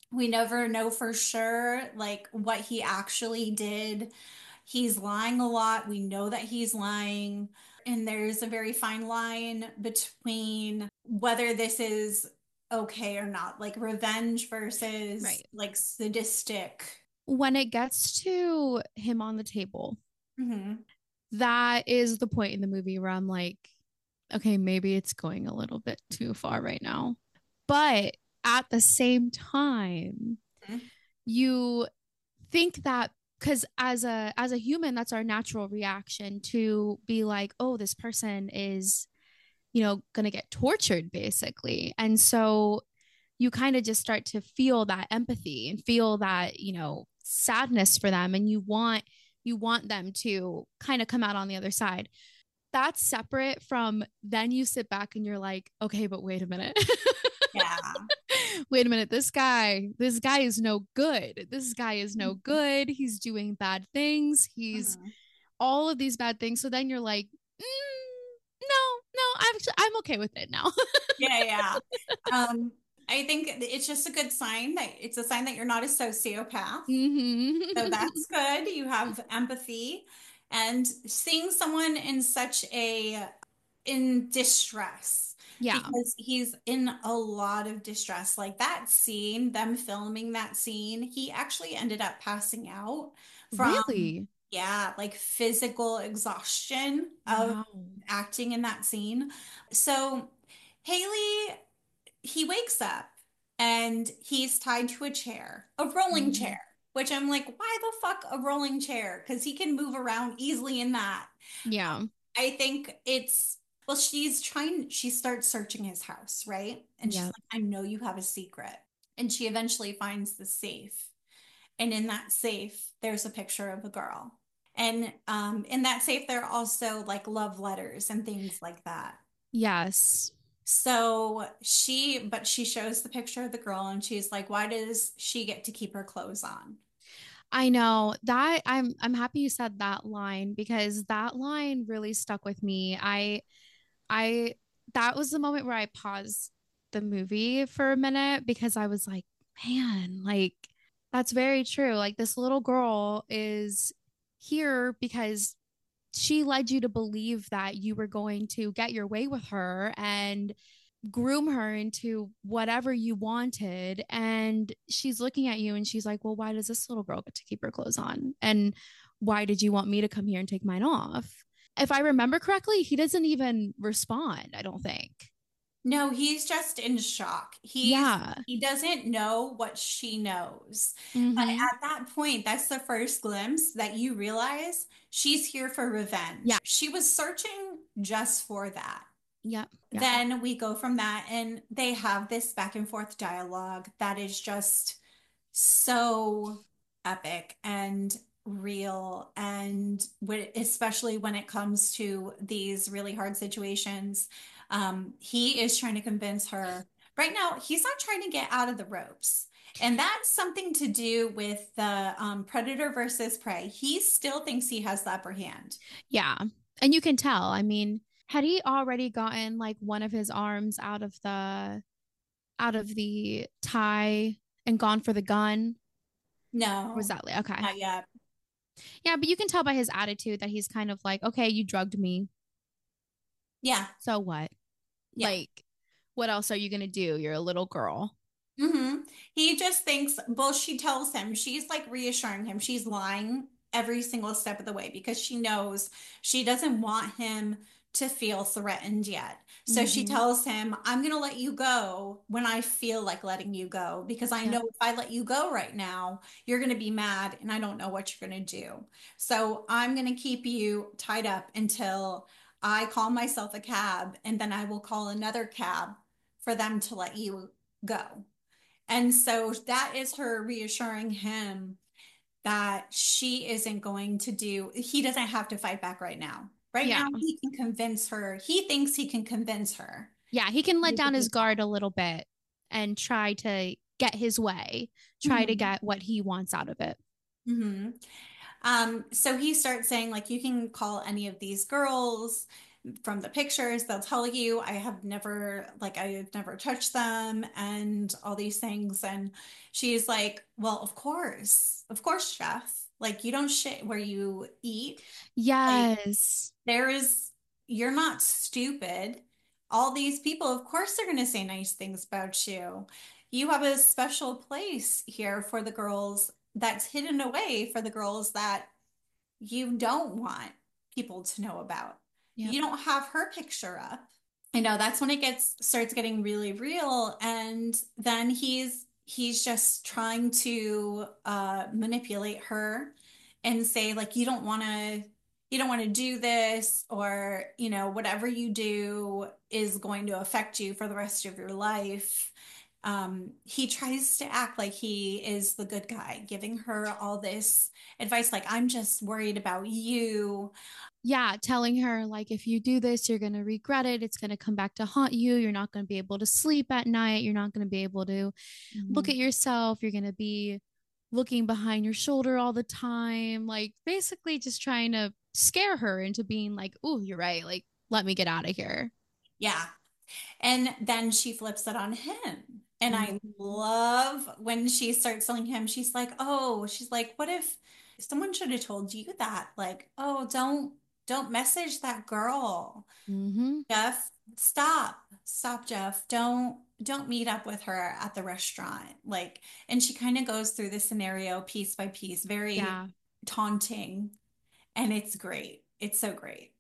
We never know for sure, like, what he actually did. He's lying a lot. We know that he's lying. And there's a very fine line between whether this is okay or not, like revenge versus Right. like sadistic. When it gets to him on the table, Mm-hmm. that is the point in the movie where I'm like, okay, maybe it's going a little bit too far right now. But at the same time, you think that because as a human, that's our natural reaction to be like, oh, this person is, gonna get tortured basically. And so you kind of just start to feel that empathy and feel that, sadness for them, and you want them to kind of come out on the other side. That's separate from then you sit back and you're like, okay, but wait a minute. Yeah. Wait a minute. This guy is no good. This guy is no good. He's doing bad things. He's all of these bad things. So then you're like, no, I'm okay with it now. Yeah. I think it's just a good sign that it's a sign that you're not a sociopath. So that's good. You have empathy, and seeing someone in distress. Yeah. Because he's in a lot of distress. Like that scene, them filming that scene, he actually ended up passing out from, Really? yeah, like physical exhaustion of acting in that scene. So Haley, he wakes up and he's tied to a chair, a rolling chair, which I'm like, why the fuck a rolling chair? Because he can move around easily in that. Yeah. I think well, she starts searching his house, right? And she's like, I know you have a secret. And she eventually finds the safe. And in that safe, there's a picture of a girl. And in that safe, there are also like love letters and things like that. Yes. So she shows the picture of the girl and she's like, why does she get to keep her clothes on? I know that I'm happy you said that line, because that line really stuck with me. I that was the moment where I paused the movie for a minute, because I was like, man, like that's very true. Like this little girl is here because she led you to believe that you were going to get your way with her and groom her into whatever you wanted. And she's looking at you and she's like, well, why does this little girl get to keep her clothes on? And why did you want me to come here and take mine off? If I remember correctly, he doesn't even respond, I don't think. No, he's just in shock. He doesn't know what she knows. But at that point, that's the first glimpse that you realize she's here for revenge. Yeah. She was searching just for that. Yep. Then we go from that and they have this back and forth dialogue that is just so epic and real, and especially when it comes to these really hard situations. He is trying to convince her right now. He's not trying to get out of the ropes, and that's something to do with the predator versus prey. He still thinks he has the upper hand. Yeah, and you can tell. I mean, had he already gotten like one of his arms out of the tie and gone for the gun? No. Or was that okay? Not yet. Yeah, but you can tell by his attitude that he's kind of like, okay, you drugged me. Yeah. So what? Yeah. Like, what else are you going to do? You're a little girl. He just thinks, well, she tells him, she's like reassuring him. She's lying every single step of the way because she knows she doesn't want him to feel threatened yet. So she tells him, I'm going to let you go when I feel like letting you go, because I know if I let you go right now, you're going to be mad and I don't know what you're going to do. So I'm going to keep you tied up until I call myself a cab, and then I will call another cab for them to let you go. And so that is her reassuring him that she isn't going to he doesn't have to fight back right now. Right now, he can convince her. He thinks he can convince her. Yeah, he can let down his guard a little bit and try to get his way, try to get what he wants out of it. So he starts saying, like, you can call any of these girls. from the pictures, they'll tell you I have never touched them and all these things. And she's like, well, of course, chef. Like, you don't shit where you eat. Yes. Like, you're not stupid. All these people, of course, they're going to say nice things about you. You have a special place here for the girls that's hidden away for the girls that you don't want people to know about. Yep. You don't have her picture up. I know that's when it starts getting really real. And then he's just trying to manipulate her and say, like, you don't want to do this, or, whatever you do is going to affect you for the rest of your life. He tries to act like he is the good guy, giving her all this advice, like, I'm just worried about you. Yeah, telling her, like, if you do this, you're going to regret it. It's going to come back to haunt you. You're not going to be able to sleep at night. You're not going to be able to look at yourself. You're going to be looking behind your shoulder all the time. Like, basically just trying to scare her into being like, oh, you're right. Like, let me get out of here. Yeah. And then she flips it on him. And I love when she starts telling him, she's like, what if someone should have told you that? Like, oh, don't message that girl. Jeff, stop, Jeff. Don't meet up with her at the restaurant. Like, and she kind of goes through the scenario piece by piece, very taunting. And it's great. It's so great.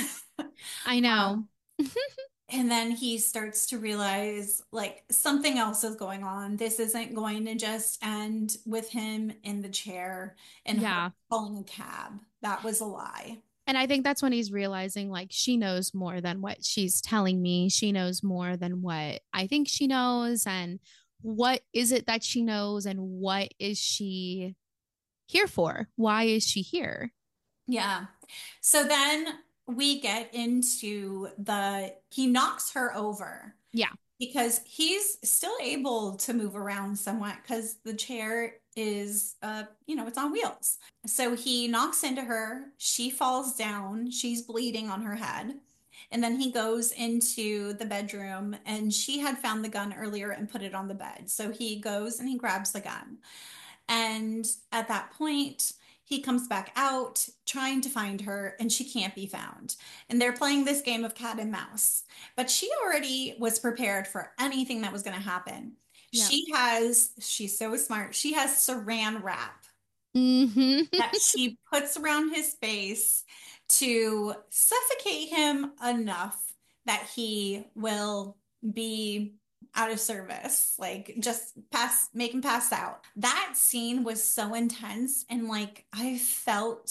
I know. And then he starts to realize, like, something else is going on. This isn't going to just end with him in the chair and her calling a cab. That was a lie. And I think that's when he's realizing, like, she knows more than what she's telling me. She knows more than what I think she knows. And what is it that she knows? And what is she here for? Why is she here? Yeah. So then we get into he knocks her over. Yeah. Because he's still able to move around somewhat because the chair is, it's on wheels. So he knocks into her. She falls down. She's bleeding on her head. And then he goes into the bedroom, and she had found the gun earlier and put it on the bed. So he goes and he grabs the gun. And at that point, he comes back out trying to find her, and she can't be found. And they're playing this game of cat and mouse. But she already was prepared for anything that was going to happen. Yeah. She's so smart. She has saran wrap that she puts around his face to suffocate him enough that he will be out of service, like just make him pass out. That scene was so intense, and like I felt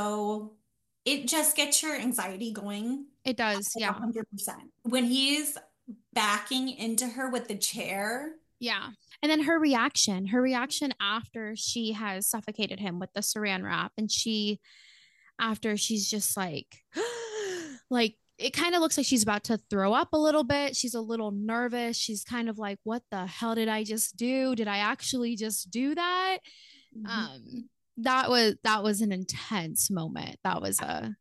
it just gets your anxiety going. It does, yeah. 100%. When he's backing into her with the chair. Yeah. And then her reaction after she has suffocated him with the saran wrap, and she's just like, like, it kind of looks like she's about to throw up a little bit. She's a little nervous. She's kind of like, what the hell did I just do? Did I actually just do that? That was an intense moment. That was that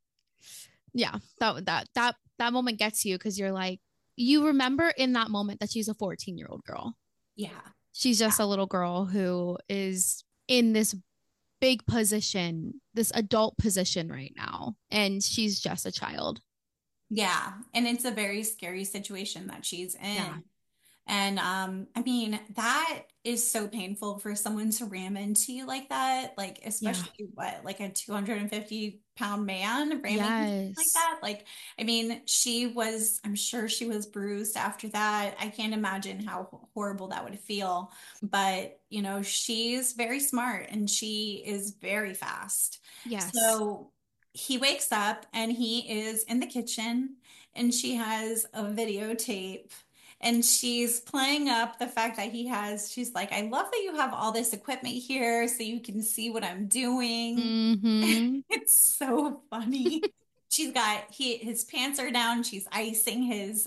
moment gets you, because you're like, you remember in that moment that she's a 14-year-old girl. Yeah. She's just a little girl who is in this big position, this adult position right now. And she's just a child. Yeah. And it's a very scary situation that she's in. Yeah. And I mean, that is so painful for someone to ram into you like that. Like, especially like a 250-pound man ramming into you like that. Like, I mean, I'm sure she was bruised after that. I can't imagine how horrible that would feel. But, she's very smart and she is very fast. Yes. So he wakes up and he is in the kitchen, and she has a videotape. And she's playing up the fact that she's like, I love that you have all this equipment here so you can see what I'm doing. It's so funny. She's got, his pants are down. She's icing his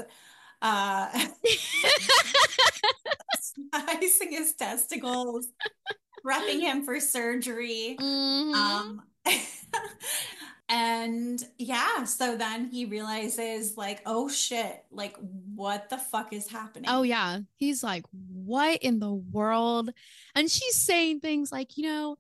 testicles, prepping him for surgery. And yeah, so then he realizes, like, oh shit, like, what the fuck is happening? Oh yeah. He's like, what in the world? And she's saying things like,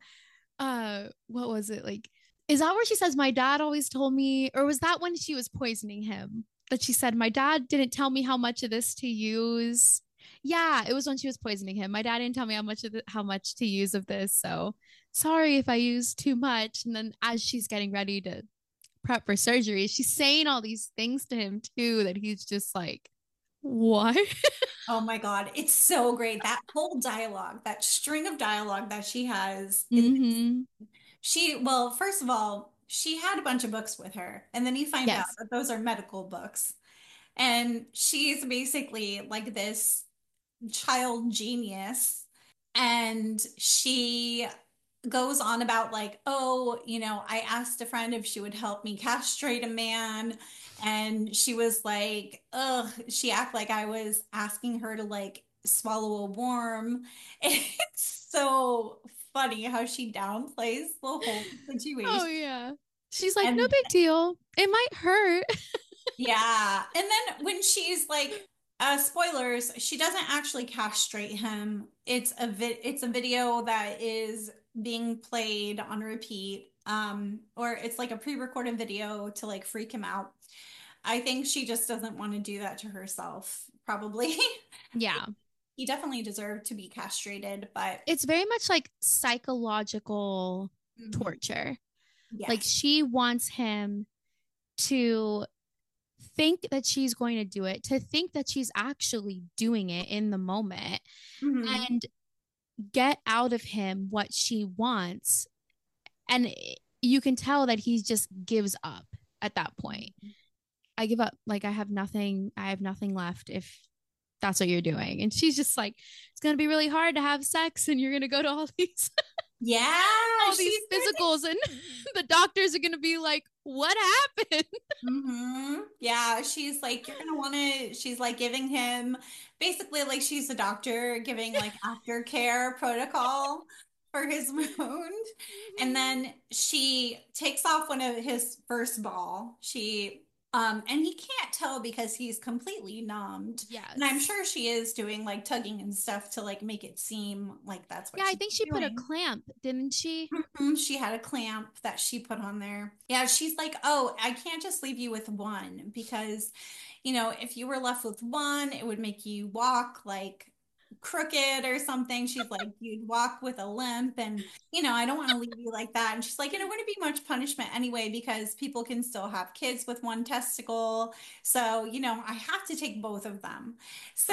what was it? Like, is that where she says my dad always told me, or was that when she was poisoning him? That she said, my dad didn't tell me how much of this to use. Yeah, it was when she was poisoning him. My dad didn't tell me how much to use of this. So sorry if I use too much. And then as she's getting ready to prep for surgery, she's saying all these things to him too, that he's just like, what? Oh my God, it's so great. That whole dialogue, that string of dialogue that she has. Mm-hmm. Well, first of all, she had a bunch of books with her, and then you find out Yes. that those are medical books. And she's basically like this child genius. And she goes on about, like, oh, I asked a friend if she would help me castrate a man. And she was like, ugh, she acted like I was asking her to, like, swallow a worm. It's so funny how she downplays the whole situation. Oh yeah. She's like, And no big deal. It might hurt. yeah. And then when she's like, spoilers, she doesn't actually castrate him. It's a video that is being played on repeat. Or it's like a pre-recorded video to, like, freak him out. I think she just doesn't want to do that to herself, probably. Yeah. He definitely deserved to be castrated, but It's very much like psychological torture. yes. Like she wants him to think that she's going to do it, to think that she's actually doing it in the moment, and get out of him what she wants. And you can tell that he just gives up at that point. I give up. Like, I have nothing left if that's what you're doing. And she's just like, it's going to be really hard to have sex and you're going to go to all these yeah, all these physicals and the doctors are going to be like, what happened? Yeah, she's like, you're gonna want to, she's like giving him basically, like, she's a doctor giving, like, aftercare protocol for his wound. And then she takes off one of his first ball. And he can't tell because he's completely numbed. Yes. And I'm sure she is doing, like, tugging and stuff to, like, make it seem like that's what I she's think she doing. put a clamp, didn't she? She had a clamp that she put on there. Yeah, she's like, oh, I can't just leave you with one because, if you were left with one, it would make you walk, like, crooked or something. She's like, you'd walk with a limp, and I don't want to leave you like that. And she's like, wouldn't be much punishment anyway because people can still have kids with one testicle. So, I have to take both of them. So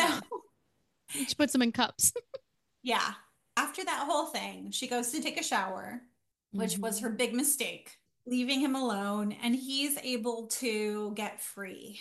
she puts them in cups. yeah. After that whole thing, she goes to take a shower, which was her big mistake, leaving him alone, and he's able to get free.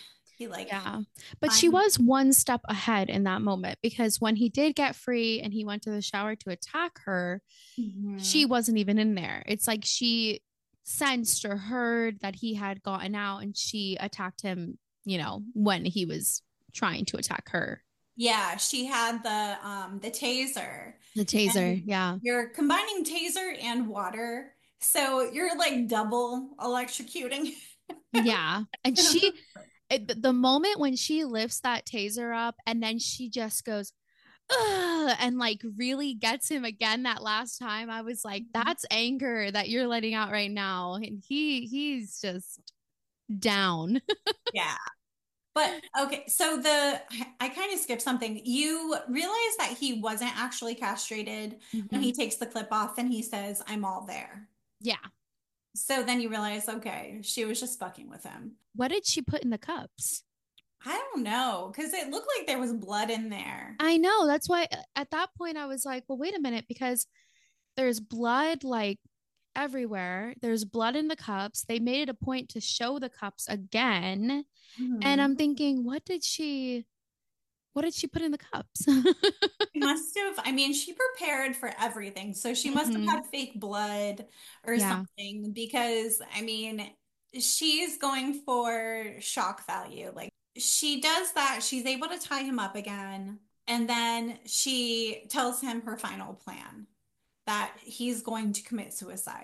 But she was one step ahead in that moment, because when he did get free and he went to the shower to attack her, she wasn't even in there. It's like she sensed or heard that he had gotten out and she attacked him, when he was trying to attack her. Yeah, she had the taser. The taser, and yeah. You're combining taser and water, so you're like double electrocuting. Yeah, and the moment when she lifts that taser up and then she just goes, ugh, and like really gets him again that last time, I was like, that's anger that you're letting out right now, and he's just down. Yeah. But okay, so I kind of skipped something. You realize that he wasn't actually castrated when he takes the clip off and he says, I'm all there. Yeah. So then you realize, okay, she was just fucking with him. What did she put in the cups? I don't know, because it looked like there was blood in there. I know. That's why at that point I was like, well, wait a minute, because there's blood like everywhere. There's blood in the cups. They made it a point to show the cups again. And I'm thinking, what did she put in the cups? She must have, I mean, she prepared for everything. So she must have had fake blood or something, because I mean, she's going for shock value. Like, she does that. She's able to tie him up again. And then she tells him her final plan, that he's going to commit suicide.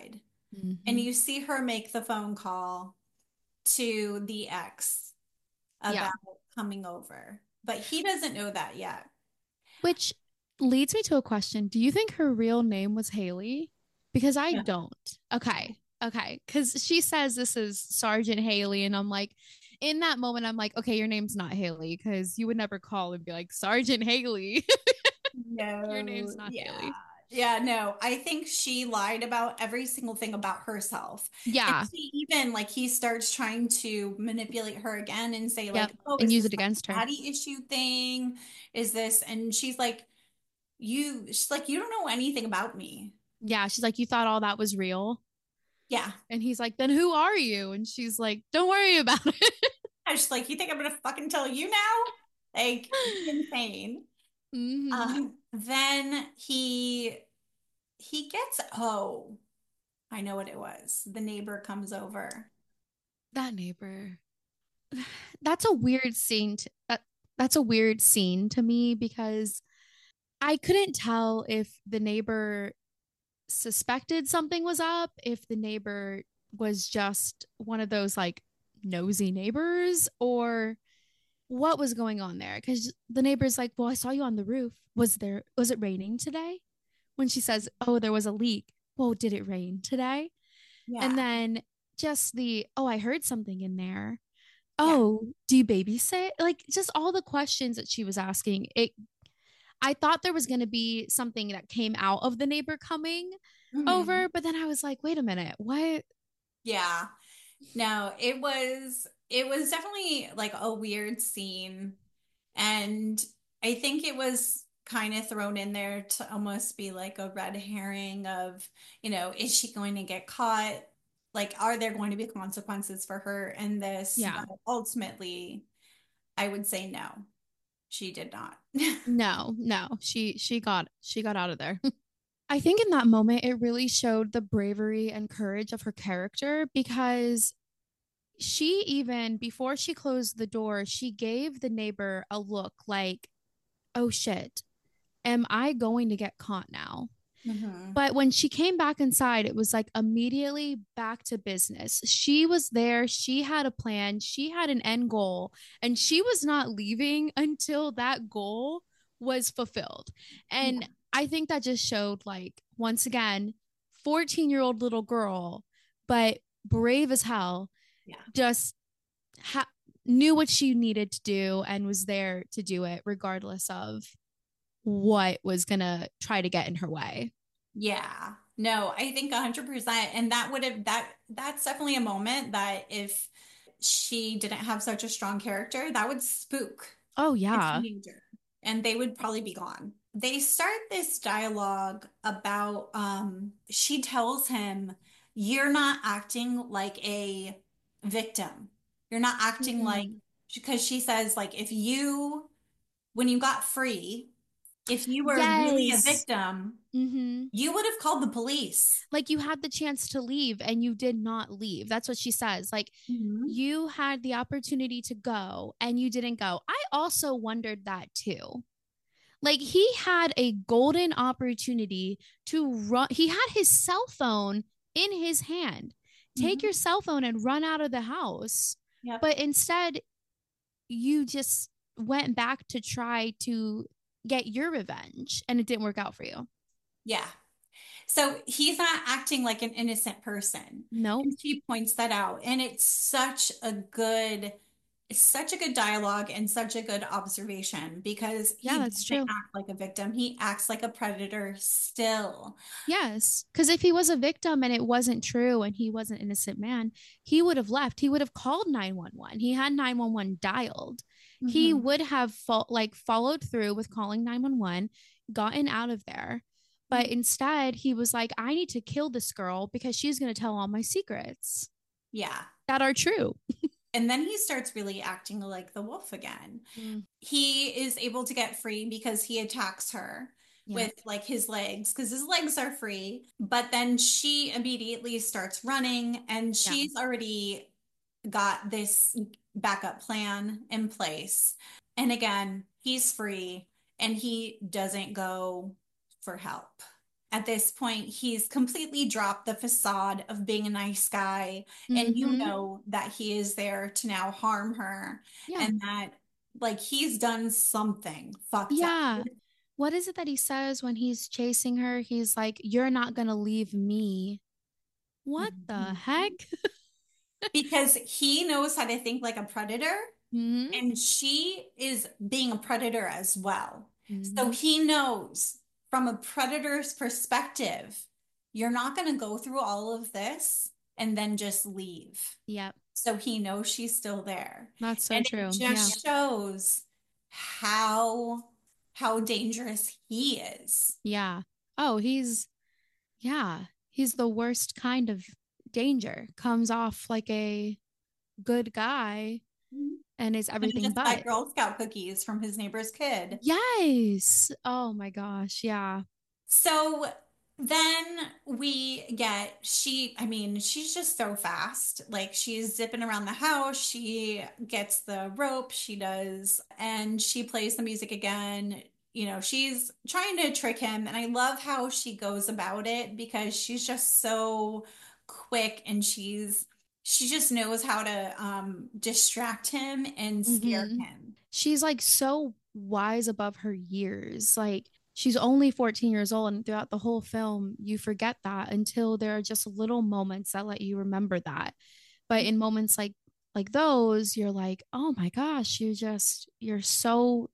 and you see her make the phone call to the ex about coming over, but he doesn't know that yet. Which leads me to a question. Do you think her real name was Haley? Because I don't. Okay. Because she says this is Sergeant Haley, and I'm like, in that moment, I'm like, okay, your name's not Haley, because you would never call and be like, Sergeant Haley. No, your name's not Haley. Yeah, no, I think she lied about every single thing about herself. Yeah. And she even, like, he starts trying to manipulate her again and say, like, oh, and use this it against her. daddy issue thing? Is this? And she's like, she's like, you don't know anything about me. Yeah, she's like, you thought all that was real? Yeah. And he's like, then who are you? And she's like, don't worry about it. I was like, you think I'm gonna fucking tell you now? Like, insane. Then he gets, I know what it was. The neighbor comes over. That neighbor. That's a weird scene. That's a weird scene to me, because I couldn't tell if the neighbor suspected something was up, if the neighbor was just one of those like nosy neighbors, or what was going on there. Because the neighbor's like, well, I saw you on the roof. Was it raining today? When she says, oh, there was a leak. Well, did it rain today? Yeah. And then just I heard something in there. Oh, do you babysit? Like, just all the questions that she was asking. I thought there was going to be something that came out of the neighbor coming over, but then I was like, wait a minute, what? Yeah. No, it was definitely like a weird scene. And I think it was kind of thrown in there to almost be like a red herring of, is she going to get caught? Like, are there going to be consequences for her in this? Yeah. But ultimately, I would say no, she did not. No, she got out of there. I think in that moment, it really showed the bravery and courage of her character, because she, even before she closed the door, she gave the neighbor a look like, oh shit, am I going to get caught now? But when she came back inside, it was like immediately back to business. She was there. She had a plan. She had an end goal, and she was not leaving until that goal was fulfilled. And I think that just showed, like, once again, 14-year-old little girl, but brave as hell, just knew what she needed to do and was there to do it regardless of what was going to try to get in her way. Yeah, no, I think 100%. And that's definitely a moment that if she didn't have such a strong character, that would spook. Oh, yeah. And they would probably be gone. They start this dialogue about, she tells him, you're not acting like a victim. You're not acting like, because she says, like, when you got free, if you were really a victim, you would have called the police. Like, you had the chance to leave and you did not leave. That's what she says. Like, you had the opportunity to go and you didn't go. I also wondered that too. Like, he had a golden opportunity to run. He had his cell phone in his hand. Take your cell phone and run out of the house. Yep. But instead, you just went back to try to get your revenge, and it didn't work out for you. Yeah. So he's not acting like an innocent person. No. And she points that out. And it's such a good dialogue and such a good observation, because he doesn't act like a victim. He acts like a predator still. Yes. Because if he was a victim and it wasn't true and he was an innocent man, he would have left. He would have called 911. He had 911 dialed. He would have followed through with calling 911, gotten out of there. But instead, he was like, I need to kill this girl because she's going to tell all my secrets. Yeah. That are true. And then he starts really acting like the wolf again. He is able to get free because he attacks her with like his legs, because his legs are free. But then she immediately starts running, and she's already got this backup plan in place. And again, he's free and he doesn't go for help. at this point, he's completely dropped the facade of being a nice guy. And you Mm-hmm. know that he is there to now harm her. Yeah. And that, like, he's done something fucked up. Yeah. What is it that he says when he's chasing her? He's like, "You're not gonna leave me." What the heck? Because he knows how to think like a predator, Mhm. and she is being a predator as well. So Mhm. he knows from a predator's perspective, you're not going to go through all of this and then just leave. Yep. So he knows she's still there. That's so And true. it just shows how dangerous he is. Yeah. Oh, he's the worst kind of danger. Comes off like a good guy and is And everything just but. like Girl Scout cookies from his neighbor's kid. Yes. Oh my gosh. Yeah. So then we get she's just so fast. Like, she's zipping around the house. She gets the rope, she does, and she plays the music again. You know, she's trying to trick him. And I love how she goes about it because she's just so quick, and she just knows how to distract him and scare him. She's like so wise above her years. Like, she's only 14 years old, and throughout the whole film, you forget that until there are just little moments that let you remember that. But in moments like those, you're like, oh my gosh, you're so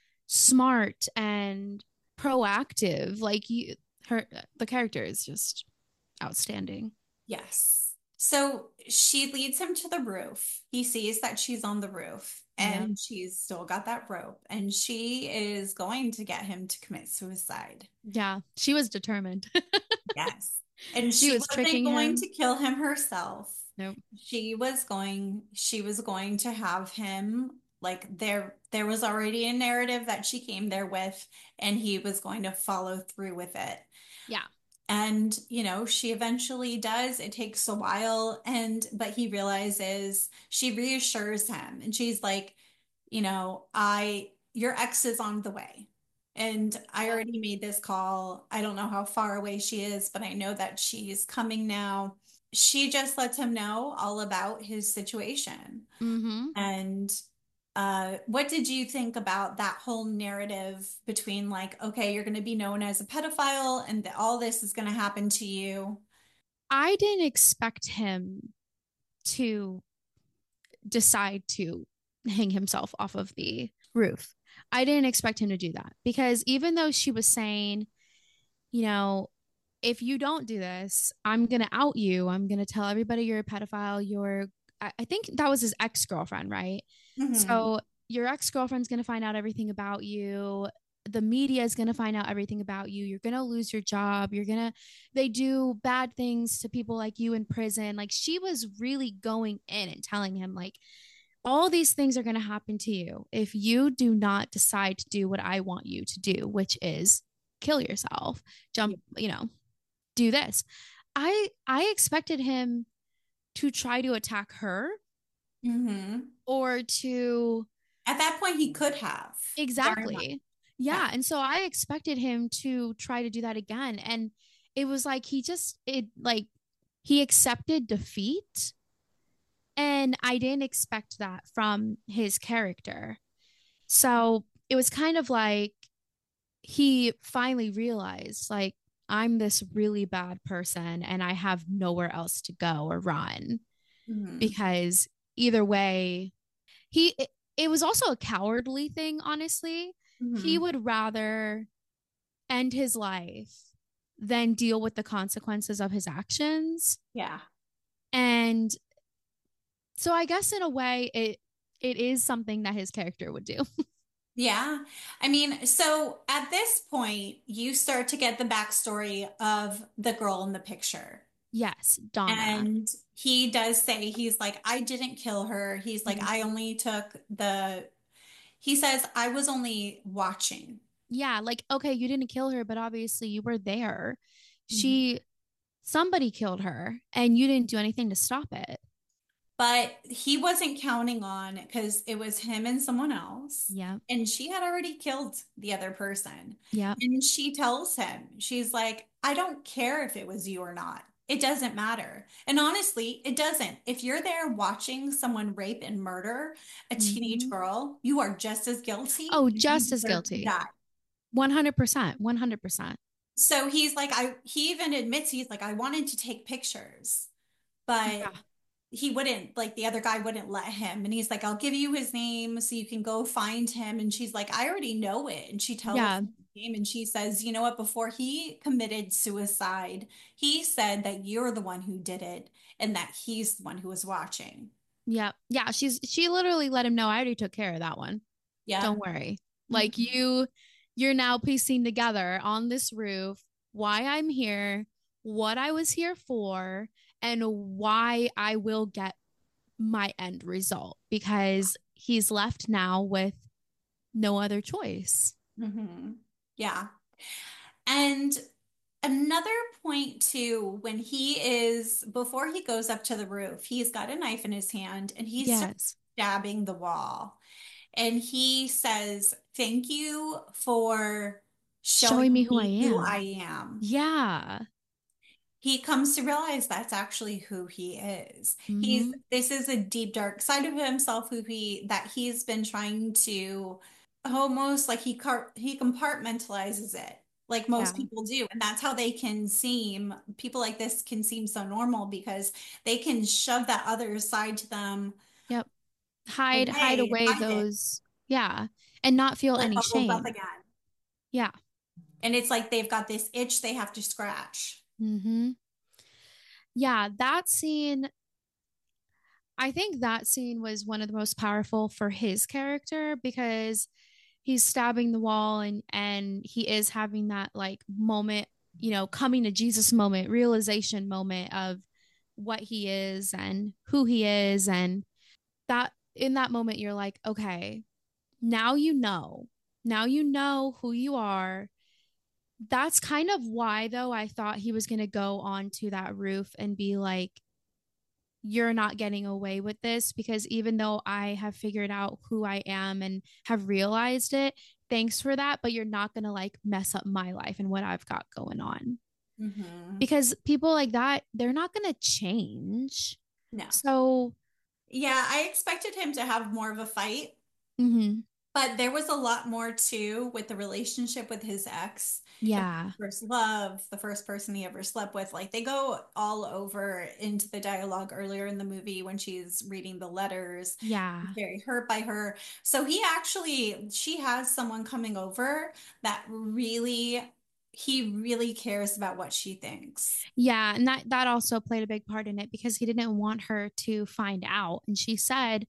smart and proactive. Like, the character is just outstanding. Yes. So she leads him to the roof. He sees that she's on the roof and she's still got that rope, and she is going to get him to commit suicide. Yeah, she was determined. Yes. And she was tricking going him. to kill him herself. Nope. She was going to have him, like, there was already a narrative that she came there with, and he was going to follow through with it. Yeah. And, you know, she eventually does. It takes a while, but he realizes, she reassures him, and she's like, you know, your ex is on the way. And I already made this call. I don't know how far away she is, but I know that she's coming now. She just lets him know all about his situation. Mm-hmm. And what did you think about that whole narrative between, like, okay, you're going to be known as a pedophile and all this is going to happen to you? I didn't expect him to decide to hang himself off of the roof. I didn't expect him to do that, because even though she was saying, you know, if you don't do this, I'm going to out you. I'm going to tell everybody you're a pedophile. I think that was his ex-girlfriend, right? Mm-hmm. So your ex-girlfriend's going to find out everything about you. The media is going to find out everything about you. You're going to lose your job. They do bad things to people like you in prison. Like, she was really going in and telling him, like, all these things are going to happen to you if you do not decide to do what I want you to do, which is kill yourself, jump, do this. I expected him to try to attack her, or to. At that point, he could have. Exactly. Yeah. And so I expected him to try to do that again. And it was like, he accepted defeat. And I didn't expect that from his character. So it was kind of like he finally realized, like, I'm this really bad person and I have nowhere else to go or run. Because either way, it was also a cowardly thing, honestly. He would rather end his life than deal with the consequences of his actions. Yeah. And so I guess in a way it is something that his character would do. Yeah. I mean, so at this point, you start to get the backstory of the girl in the picture. Yes, Donna. And he does say, he's like, I didn't kill her. He's like, I only he says, I was only watching. Yeah, like, okay, you didn't kill her, but obviously you were there. Somebody killed her and you didn't do anything to stop it. But he wasn't counting on, because it was him and someone else. Yeah. And she had already killed the other person. Yeah. And she tells him, she's like, I don't care if it was you or not. It doesn't matter. And honestly, it doesn't. If you're there watching someone rape and murder a teenage girl, you are just as guilty. Oh, and you just as deserve to guilty. die. 100%. 100%. So he's like, he even admits, he's like, I wanted to take pictures, but Yeah. he wouldn't, like the other guy wouldn't let him. And he's like, I'll give you his name so you can go find him. And she's like, I already know it. And she tells Yeah. him his name, and she says, you know what? Before he committed suicide, he said that you're the one who did it and that he's the one who was watching. Yeah. Yeah. She literally let him know, I already took care of that one. Yeah. Don't worry. Like you're now piecing together on this roof why I'm here, what I was here for, and why I will get my end result, because he's left now with no other choice. Mm-hmm. Yeah. And another point too, when before he goes up to the roof, he's got a knife in his hand and he's stabbing the wall. And he says, thank you for showing me who I am. Yeah. He comes to realize that's actually who he is. Mm-hmm. This is a deep, dark side of himself that he's been trying to almost like he compartmentalizes it like most people do. And that's how people like this can seem so normal, because they can shove that other side to them. Yep. Hide away those. Yeah. And not feel any shame. Up again. Yeah. And it's like they've got this itch they have to scratch. Mm-hmm. Yeah, that scene, I think that scene was one of the most powerful for his character, because he's stabbing the wall and he is having that like moment, coming to Jesus moment, realization moment of what he is and who he is. And that in that moment, you're like, okay, now you know who you are. That's kind of why, though, I thought he was going to go onto that roof and be like, you're not getting away with this, because even though I have figured out who I am and have realized it, thanks for that, but you're not going to like mess up my life and what I've got going on. Mm-hmm. Because people like that, they're not going to change. No. So yeah, I expected him to have more of a fight. Mm-hmm. But there was a lot more too with the relationship with his ex. Yeah. First love, the first person he ever slept with. Like they go all over into the dialogue earlier in the movie when she's reading the letters. Yeah. He's very hurt by her. So she has someone coming over that he really cares about what she thinks. Yeah. And that also played a big part in it, because he didn't want her to find out. And she said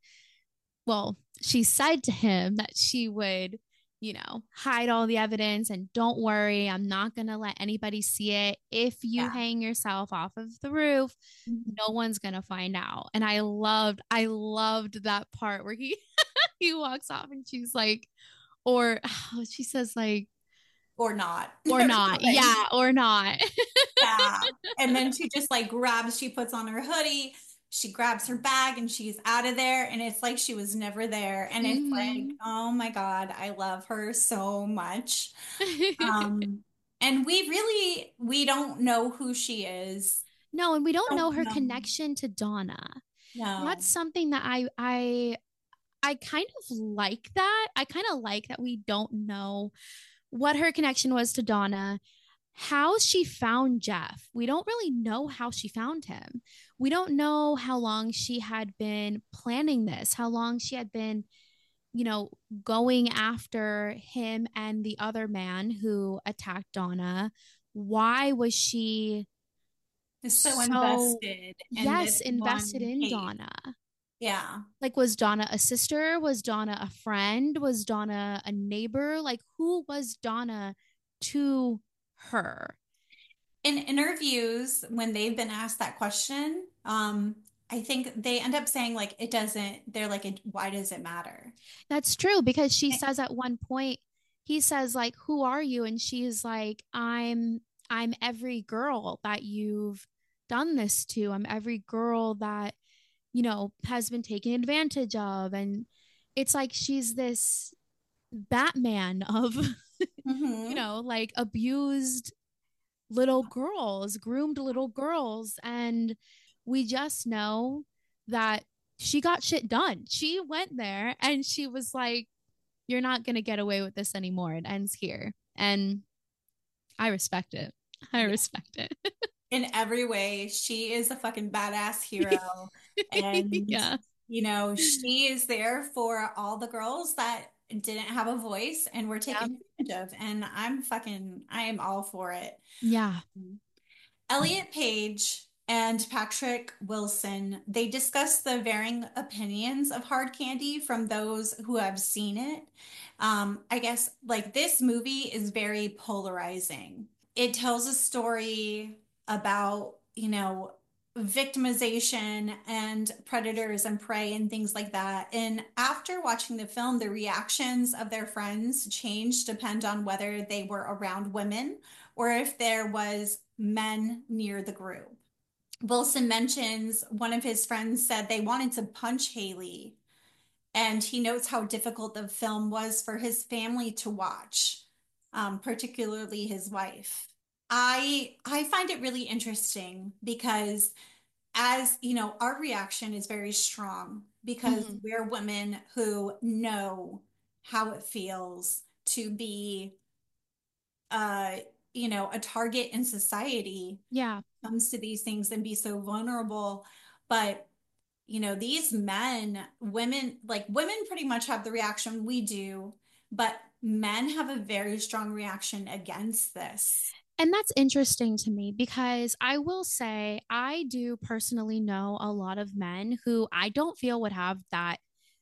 to him that she would, hide all the evidence and don't worry, I'm not going to let anybody see it. If you hang yourself off of the roof, no one's going to find out. And I loved that part where he walks off and she's like, she says like, or not. Yeah. Or not. Yeah. And then she just like she puts on her hoodie, she grabs her bag and she's out of there. And it's like she was never there. And it's like, oh my God, I love her so much. And we don't know who she is. No, and we don't know her connection to Donna. No. That's something that I kind of like that. I kind of like that we don't know what her connection was to Donna. How she found Jeff. We don't really know how she found him. We don't know how long she had been planning this, how long she had been, going after him and the other man who attacked Donna. Why was she so invested? Invested in Donna. Yeah. Like, was Donna a sister? Was Donna a friend? Was Donna a neighbor? Like, who was Donna to her? In interviews, when they've been asked that question, I think they end up saying like they're like, why does it matter? That's true, because she says at one point, he says like, who are you? And she's like, I'm every girl that you've done this to. I'm every girl that, has been taken advantage of. And it's like she's this Batman of like abused little girls, groomed little girls. And we just know that she got shit done. She went there and she was like, you're not going to get away with this anymore. It ends here. And I respect it. I respect it. In every way, she is a fucking badass hero. And, yeah. you know, she is there for all the girls that didn't have a voice and were taken advantage of. And I am all for it. Yeah. Elliot Page and Patrick Wilson, they discuss the varying opinions of Hard Candy from those who have seen it. I guess like this movie is very polarizing. It tells a story about, you know, victimization and predators and prey and things like that. And after watching the film, the reactions of their friends changed depend on whether they were around women or if there was men near the group. Wilson mentions one of his friends said they wanted to punch Haley, and he notes how difficult the film was for his family to watch, particularly his wife. I find it really interesting because, as you know, our reaction is very strong because we're women who know how it feels to be you know, a target in society. Yeah. Comes to these things and be so vulnerable. But you know, these men, women pretty much have the reaction we do, but men have a very strong reaction against this. And that's interesting to me because I will say I do personally know a lot of men who I don't feel would have that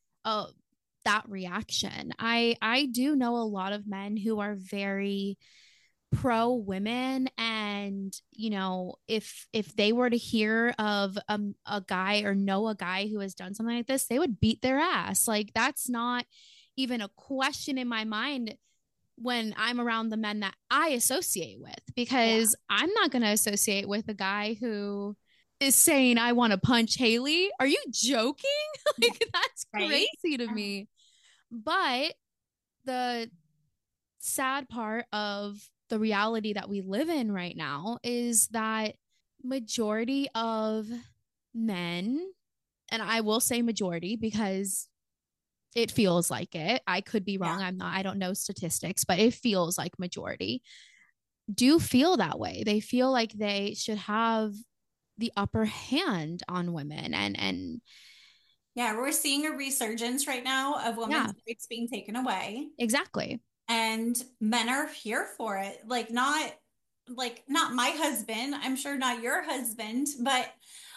reaction. I do know a lot of men who are very pro women, and you know, if they were to hear of a guy or know a guy who has done something like this, they would beat their ass. Like that's not even a question in my mind when I'm around the men that I associate with, because I'm not going to associate with a guy who is saying I want to punch Haley. Are you joking? Like that's crazy to me. But the sad part of the reality that we live in right now is that majority of men, and I will say majority because it feels like it. I could be wrong. I don't know statistics, but it feels like majority do feel that way. They feel like they should have the upper hand on women. And yeah, we're seeing a resurgence right now of women's rights being taken away. Exactly. And men are here for it. Like not my husband, I'm sure not your husband, but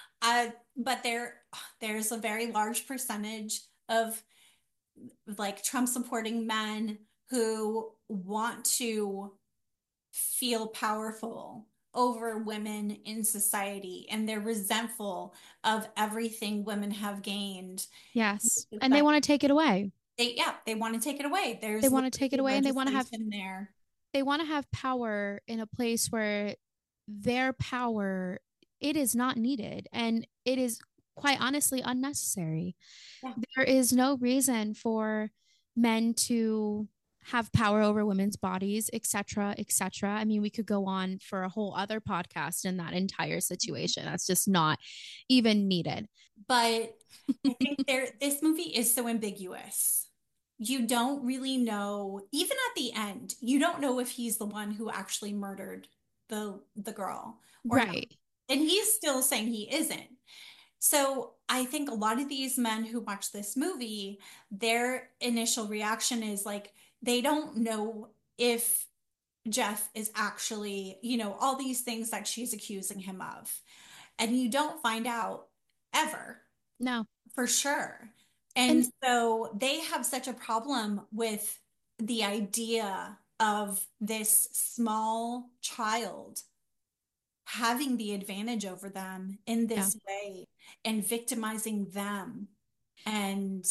there's a very large percentage of like Trump supporting men who want to feel powerful over women in society, and they're resentful of everything women have gained. Yes. And they want to take it away. They want to take it away. They want to take it away, and they want to have there. They want to have power in a place where their power, it is not needed, and it is quite honestly unnecessary. Yeah. There is no reason for men to have power over women's bodies, etc., etc. I mean, we could go on for a whole other podcast in that entire situation. That's just not even needed. But I think this movie is so ambiguous. You don't really know, even at the end, you don't know if he's the one who actually murdered the girl. Right. Not. And he's still saying he isn't. So I think a lot of these men who watch this movie, their initial reaction is like, they don't know if Jeff is actually, you know, all these things that she's accusing him of. And you don't find out ever. No. For sure. And so they have such a problem with the idea of this small child having the advantage over them in this way and victimizing them. And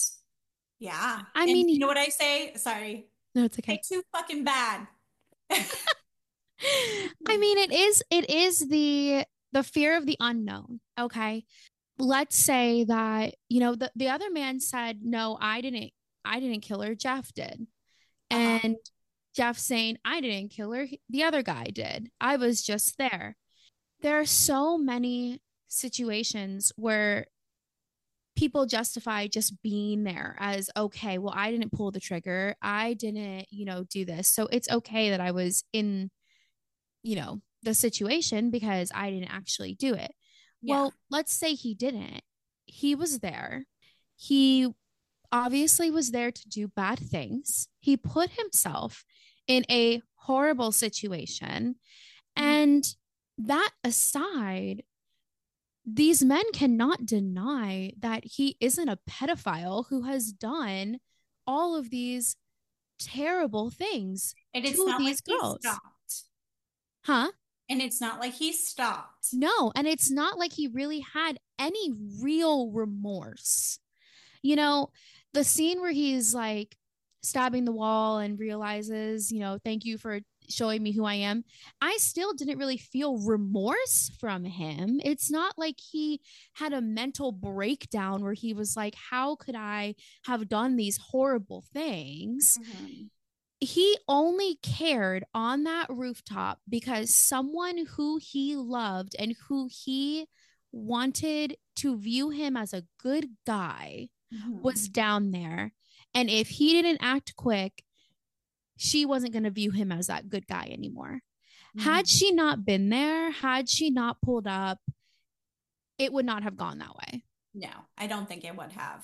I mean, you know what I say? Sorry. No, it's okay. It's too fucking bad. I mean, it is the fear of the unknown. Okay. Let's say that, you know, the other man said, no, I didn't kill her. Jeff did. And Jeff saying, I didn't kill her. The other guy did. I was just there. There are so many situations where people justify just being there as, okay, well, I didn't pull the trigger. I didn't, do this. So it's okay that I was in, the situation because I didn't actually do it. Yeah. Well, let's say he didn't. He was there. He obviously was there to do bad things. He put himself in a horrible situation. And that aside, these men cannot deny that he isn't a pedophile who has done all of these terrible things and it's to not these like girls. He stopped. Huh? And it's not like he stopped. No, and it's not like he really had any real remorse. The scene where he's like stabbing the wall and realizes, thank you for showing me who I am. I still didn't really feel remorse from him. It's not like he had a mental breakdown where he was like, how could I have done these horrible things? Mm-hmm. He only cared on that rooftop because someone who he loved and who he wanted to view him as a good guy was down there. And if he didn't act quick, she wasn't going to view him as that good guy anymore. Had she not been there, had she not pulled up, it would not have gone that way. No, I don't think it would have.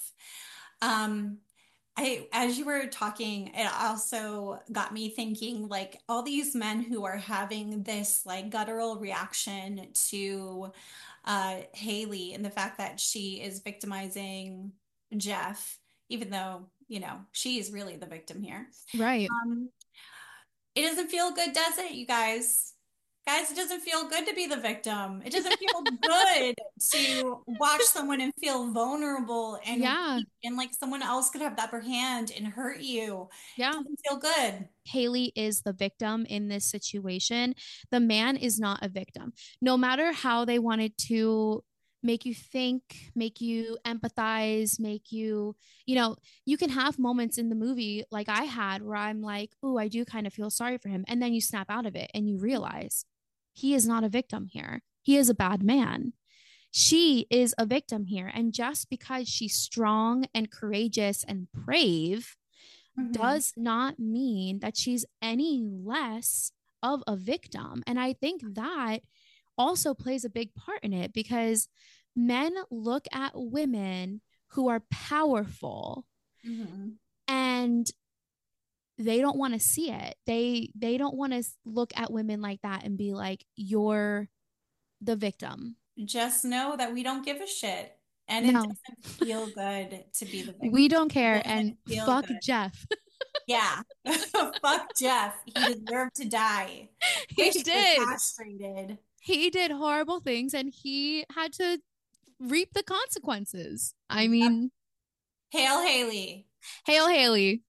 As you were talking, it also got me thinking, like, all these men who are having this like guttural reaction to Haley and the fact that she is victimizing Jeff, even though, she is really the victim here. Right. It doesn't feel good, does it, you guys? Guys, it doesn't feel good to be the victim. It doesn't feel good to watch someone and feel vulnerable and like someone else could have the upper hand and hurt you. Yeah. It doesn't feel good. Haley is the victim in this situation. The man is not a victim. No matter how they wanted to make you think, make you empathize, make you, you can have moments in the movie like I had where I'm like, oh, I do kind of feel sorry for him. And then you snap out of it and you realize he is not a victim here. He is a bad man. She is a victim here. And just because she's strong and courageous and brave does not mean that she's any less of a victim. And I think that also plays a big part in it because men look at women who are powerful and they don't want to see it. They don't want to look at women like that and be like, you're the victim. Just know that we don't give a shit. And it doesn't feel good to be the victim. We don't care. And fuck good. Jeff. Yeah. Fuck Jeff. He deserved to die. He did. He did horrible things and he had to reap the consequences. I mean, Hail Haley. Hail Haley.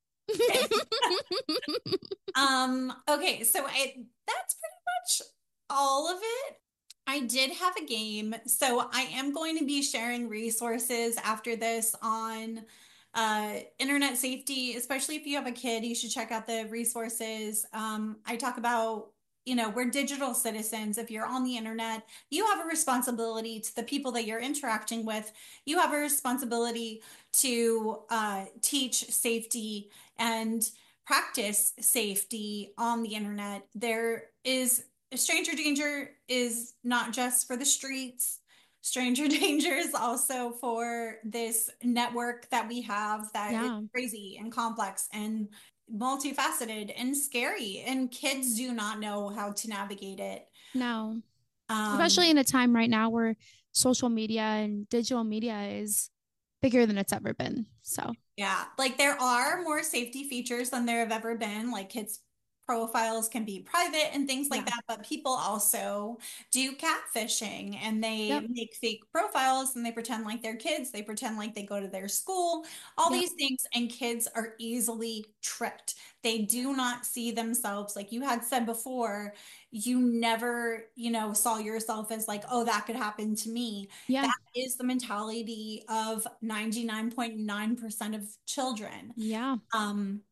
Okay, so that's pretty much all of it. I did have a game, so I am going to be sharing resources after this on internet safety, especially if you have a kid. You should check out the resources. I talk about, we're digital citizens. If you're on the internet, you have a responsibility to the people that you're interacting with. You have a responsibility to teach safety and practice safety on the internet. Stranger danger is not just for the streets. Stranger danger is also for this network that we have that is crazy and complex and multifaceted and scary, and kids do not know how to navigate it. No. Especially in a time right now where social media and digital media is bigger than it's ever been. So yeah, like there are more safety features than there have ever been. Like kids' profiles can be private and things like that, but people also do catfishing and they make fake profiles and they pretend like they're kids. They pretend like they go to their school, all these things, and kids are easily tricked. They do not see themselves, like you had said before, you never, saw yourself as like, oh, that could happen to me. Yeah. That is the mentality of 99.9% of children. Yeah.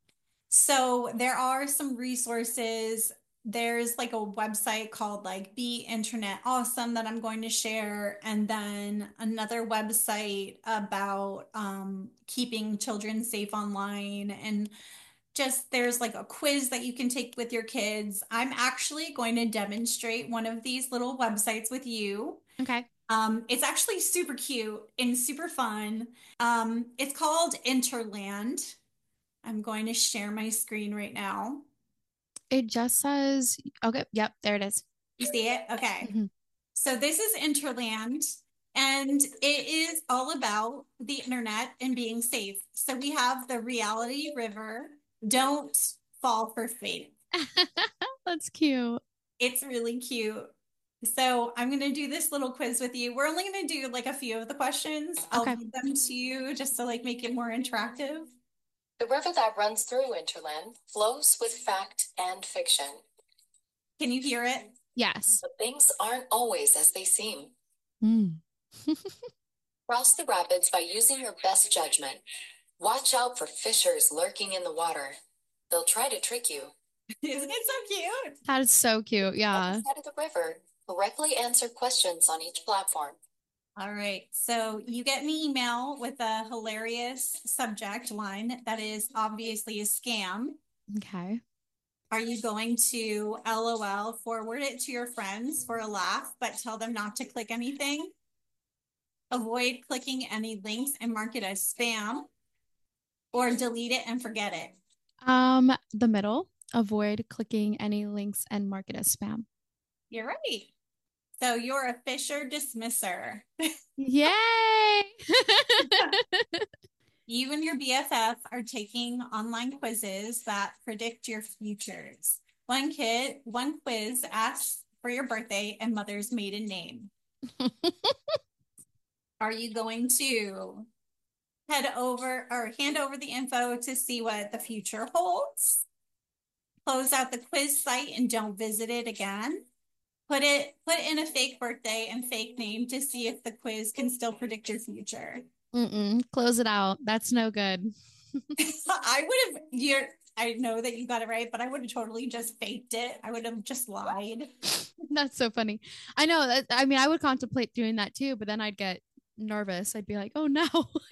So there are some resources. There's like a website called like Be Internet Awesome that I'm going to share, and then another website about keeping children safe online, and just there's like a quiz that you can take with your kids. I'm actually going to demonstrate one of these little websites with you. Okay. It's actually super cute and super fun. It's called Interland. I'm going to share my screen right now. It just says, okay, yep, there it is. You see it? Okay. Mhm. So this is Interland, and it is all about the internet and being safe. So we have the reality river. Don't fall for fate. That's cute. It's really cute. So I'm going to do this little quiz with you. We're only going to do like a few of the questions. I'll Okay. read them to you just to like make it more interactive. The river that runs through Interland flows with fact and fiction. Can you hear it? Yes. But things aren't always as they seem. Mm. Cross the rapids by using your best judgment. Watch out for fishers lurking in the water. They'll try to trick you. Isn't it so cute? That is so cute. On Yeah. the side of the river, correctly answer questions on each platform. All right. So you get an email with a hilarious subject line that is obviously a scam. Okay. Are you going to LOL, forward it to your friends for a laugh, but tell them not to click anything? Avoid clicking any links and mark it as spam, or delete it and forget it? The middle. Avoid clicking any links and mark it as spam. You're right. So you're a Fisher dismisser. Yay! You and your BFF are taking online quizzes that predict your futures. One quiz asks for your birthday and mother's maiden name. Are you going to head over or hand over the info to see what the future holds? Close out the quiz site and don't visit it again. Put in a fake birthday and fake name to see if the quiz can still predict your future. Close it out. That's no good. I know that you got it right, but I would have totally just faked it. I would have just lied. That's so funny. I know that. I mean, I would contemplate doing that too, but then I'd get nervous. I'd be like, oh no.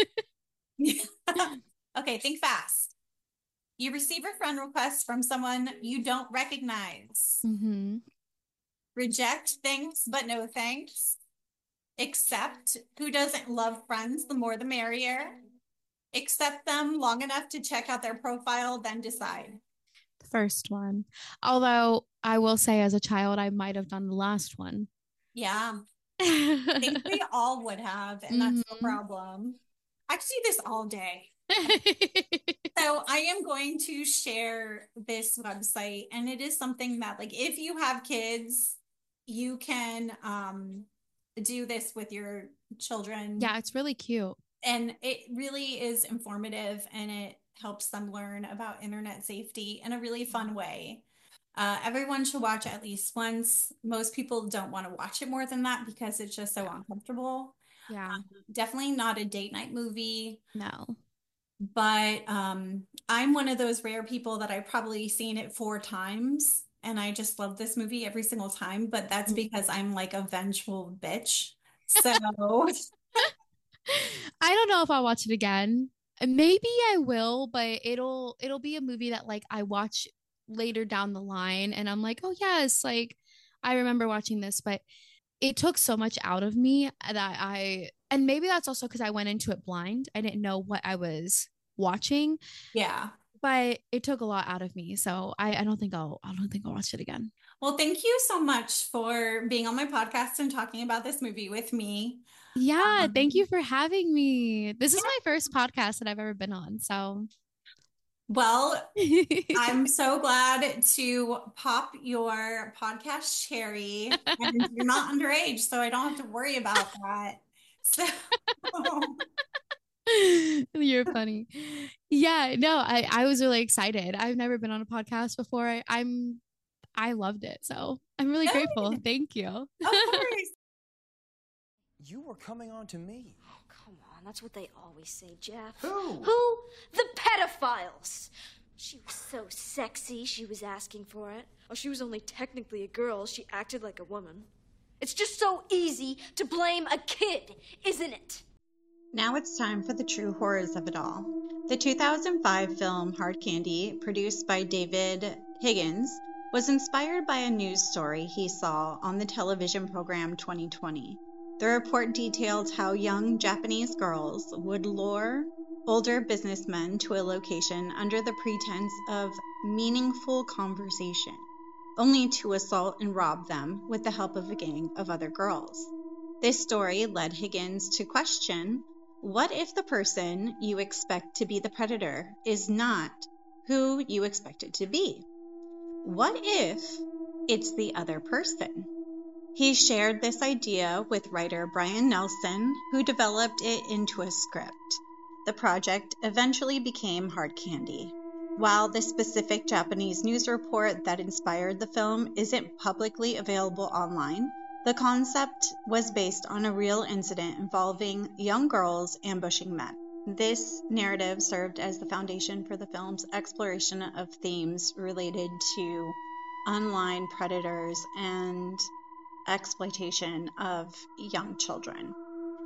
Okay, think fast. You receive a friend request from someone you don't recognize. Mm-hmm. Reject thanks, but no thanks. Accept. Who doesn't love friends? The more the merrier. Accept them long enough to check out their profile, then decide. The first one. Although I will say as a child, I might have done the last one. Yeah. I think we all would have, and that's no Mm-hmm. problem. I could do this all day. So I am going to share this website, and it is something that, like, if you have kids, you can do this with your children. Yeah, it's really cute. And it really is informative, and it helps them learn about internet safety in a really fun way. Everyone should watch it at least once. Most people don't want to watch it more than that because it's just so uncomfortable. Yeah. Definitely not a date night movie. No. But I'm one of those rare people that I've probably seen it 4 times, and I just love this movie every single time. But that's because I'm like a vengeful bitch. So I don't know if I'll watch it again. Maybe I will, but it'll be a movie that like I watch later down the line and I'm like, oh yes, like I remember watching this, but it took so much out of me that and maybe that's also because I went into it blind. I didn't know what I was watching. yeah. But it took a lot out of me. So I don't think I'll watch it again. Well, thank you so much for being on my podcast and talking about this movie with me. Yeah, thank you for having me. This is my first podcast that I've ever been on. So well, I'm so glad to pop your podcast cherry, and you're not underage, so I don't have to worry about that. So you're funny. Yeah, no, I was really excited. I've never been on a podcast before. I loved it. So I'm really grateful. Thank you. Of course. You were coming on to me. Come on, that's what they always say, Jeff. Who? Who? The pedophiles. She was so sexy, she was asking for it. Oh, she was only technically a girl. She acted like a woman. It's just so easy to blame a kid, isn't it? Now it's time for the true horrors of it all. The 2005 film Hard Candy, produced by David Higgins, was inspired by a news story he saw on the television program 2020. The report detailed how young Japanese girls would lure older businessmen to a location under the pretense of meaningful conversation, only to assault and rob them with the help of a gang of other girls. This story led Higgins to question, what if the person you expect to be the predator is not who you expect it to be? What if it's the other person? He shared this idea with writer Brian Nelson, who developed it into a script. The project eventually became Hard Candy. While the specific Japanese news report that inspired the film isn't publicly available online, the concept was based on a real incident involving young girls ambushing men. This narrative served as the foundation for the film's exploration of themes related to online predators and exploitation of young children.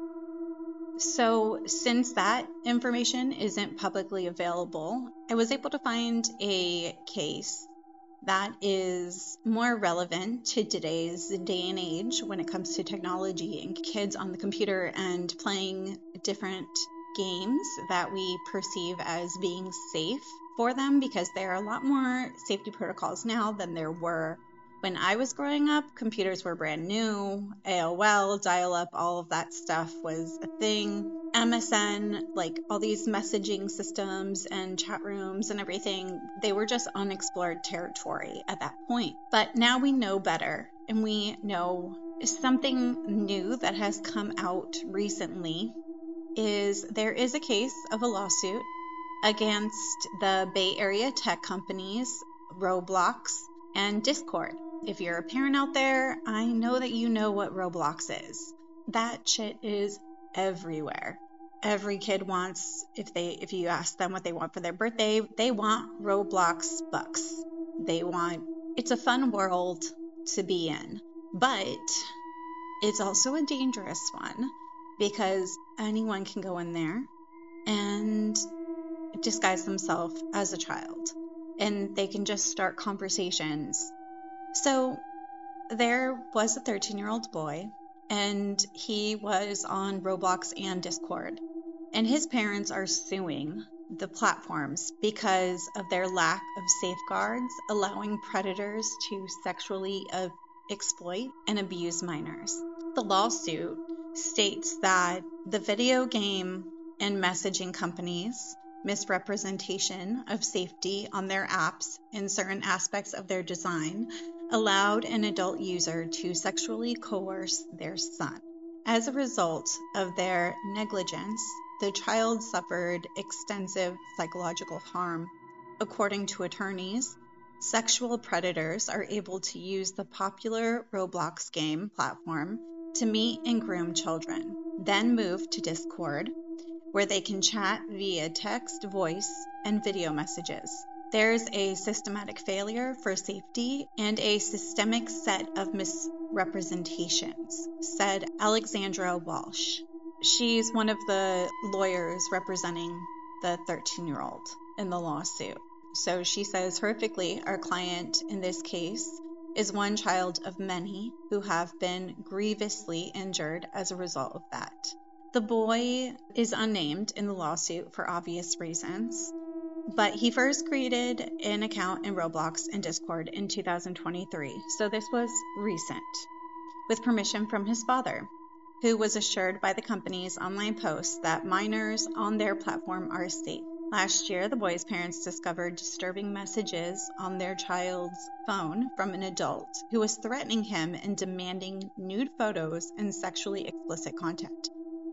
So since that information isn't publicly available, I was able to find a case that is more relevant to today's day and age when it comes to technology and kids on the computer and playing different games that we perceive as being safe for them, because there are a lot more safety protocols now than there were when I was growing up. Computers were brand new. AOL, dial-up, all of that stuff was a thing. MSN, like all these messaging systems and chat rooms and everything, they were just unexplored territory at that point. But now we know better, and we know something new that has come out recently is there is a case of a lawsuit against the Bay Area tech companies, Roblox and Discord. If you're a parent out there, I know that you know what Roblox is. That shit is everywhere. Every kid wants, if you ask them what they want for their birthday, they want Roblox bucks. It's a fun world to be in, but it's also a dangerous one because anyone can go in there and disguise themselves as a child, and they can just start conversations. So there was a 13-year-old boy, and he was on Roblox and Discord, and his parents are suing the platforms because of their lack of safeguards allowing predators to sexually exploit and abuse minors. The lawsuit states that the video game and messaging companies' misrepresentation of safety on their apps and certain aspects of their design allowed an adult user to sexually coerce their son. As a result of their negligence, the child suffered extensive psychological harm. According to attorneys, sexual predators are able to use the popular Roblox game platform to meet and groom children, then move to Discord, where they can chat via text, voice, and video messages. There's a systematic failure for safety and a systemic set of misrepresentations, said Alexandra Walsh. She's one of the lawyers representing the 13-year-old in the lawsuit. So she says, horrifically, our client in this case is one child of many who have been grievously injured as a result of that. The boy is unnamed in the lawsuit for obvious reasons, but he first created an account in Roblox and Discord in 2023, so this was recent, with permission from his father, who was assured by the company's online posts that minors on their platform are safe. Last year, the boy's parents discovered disturbing messages on their child's phone from an adult who was threatening him and demanding nude photos and sexually explicit content.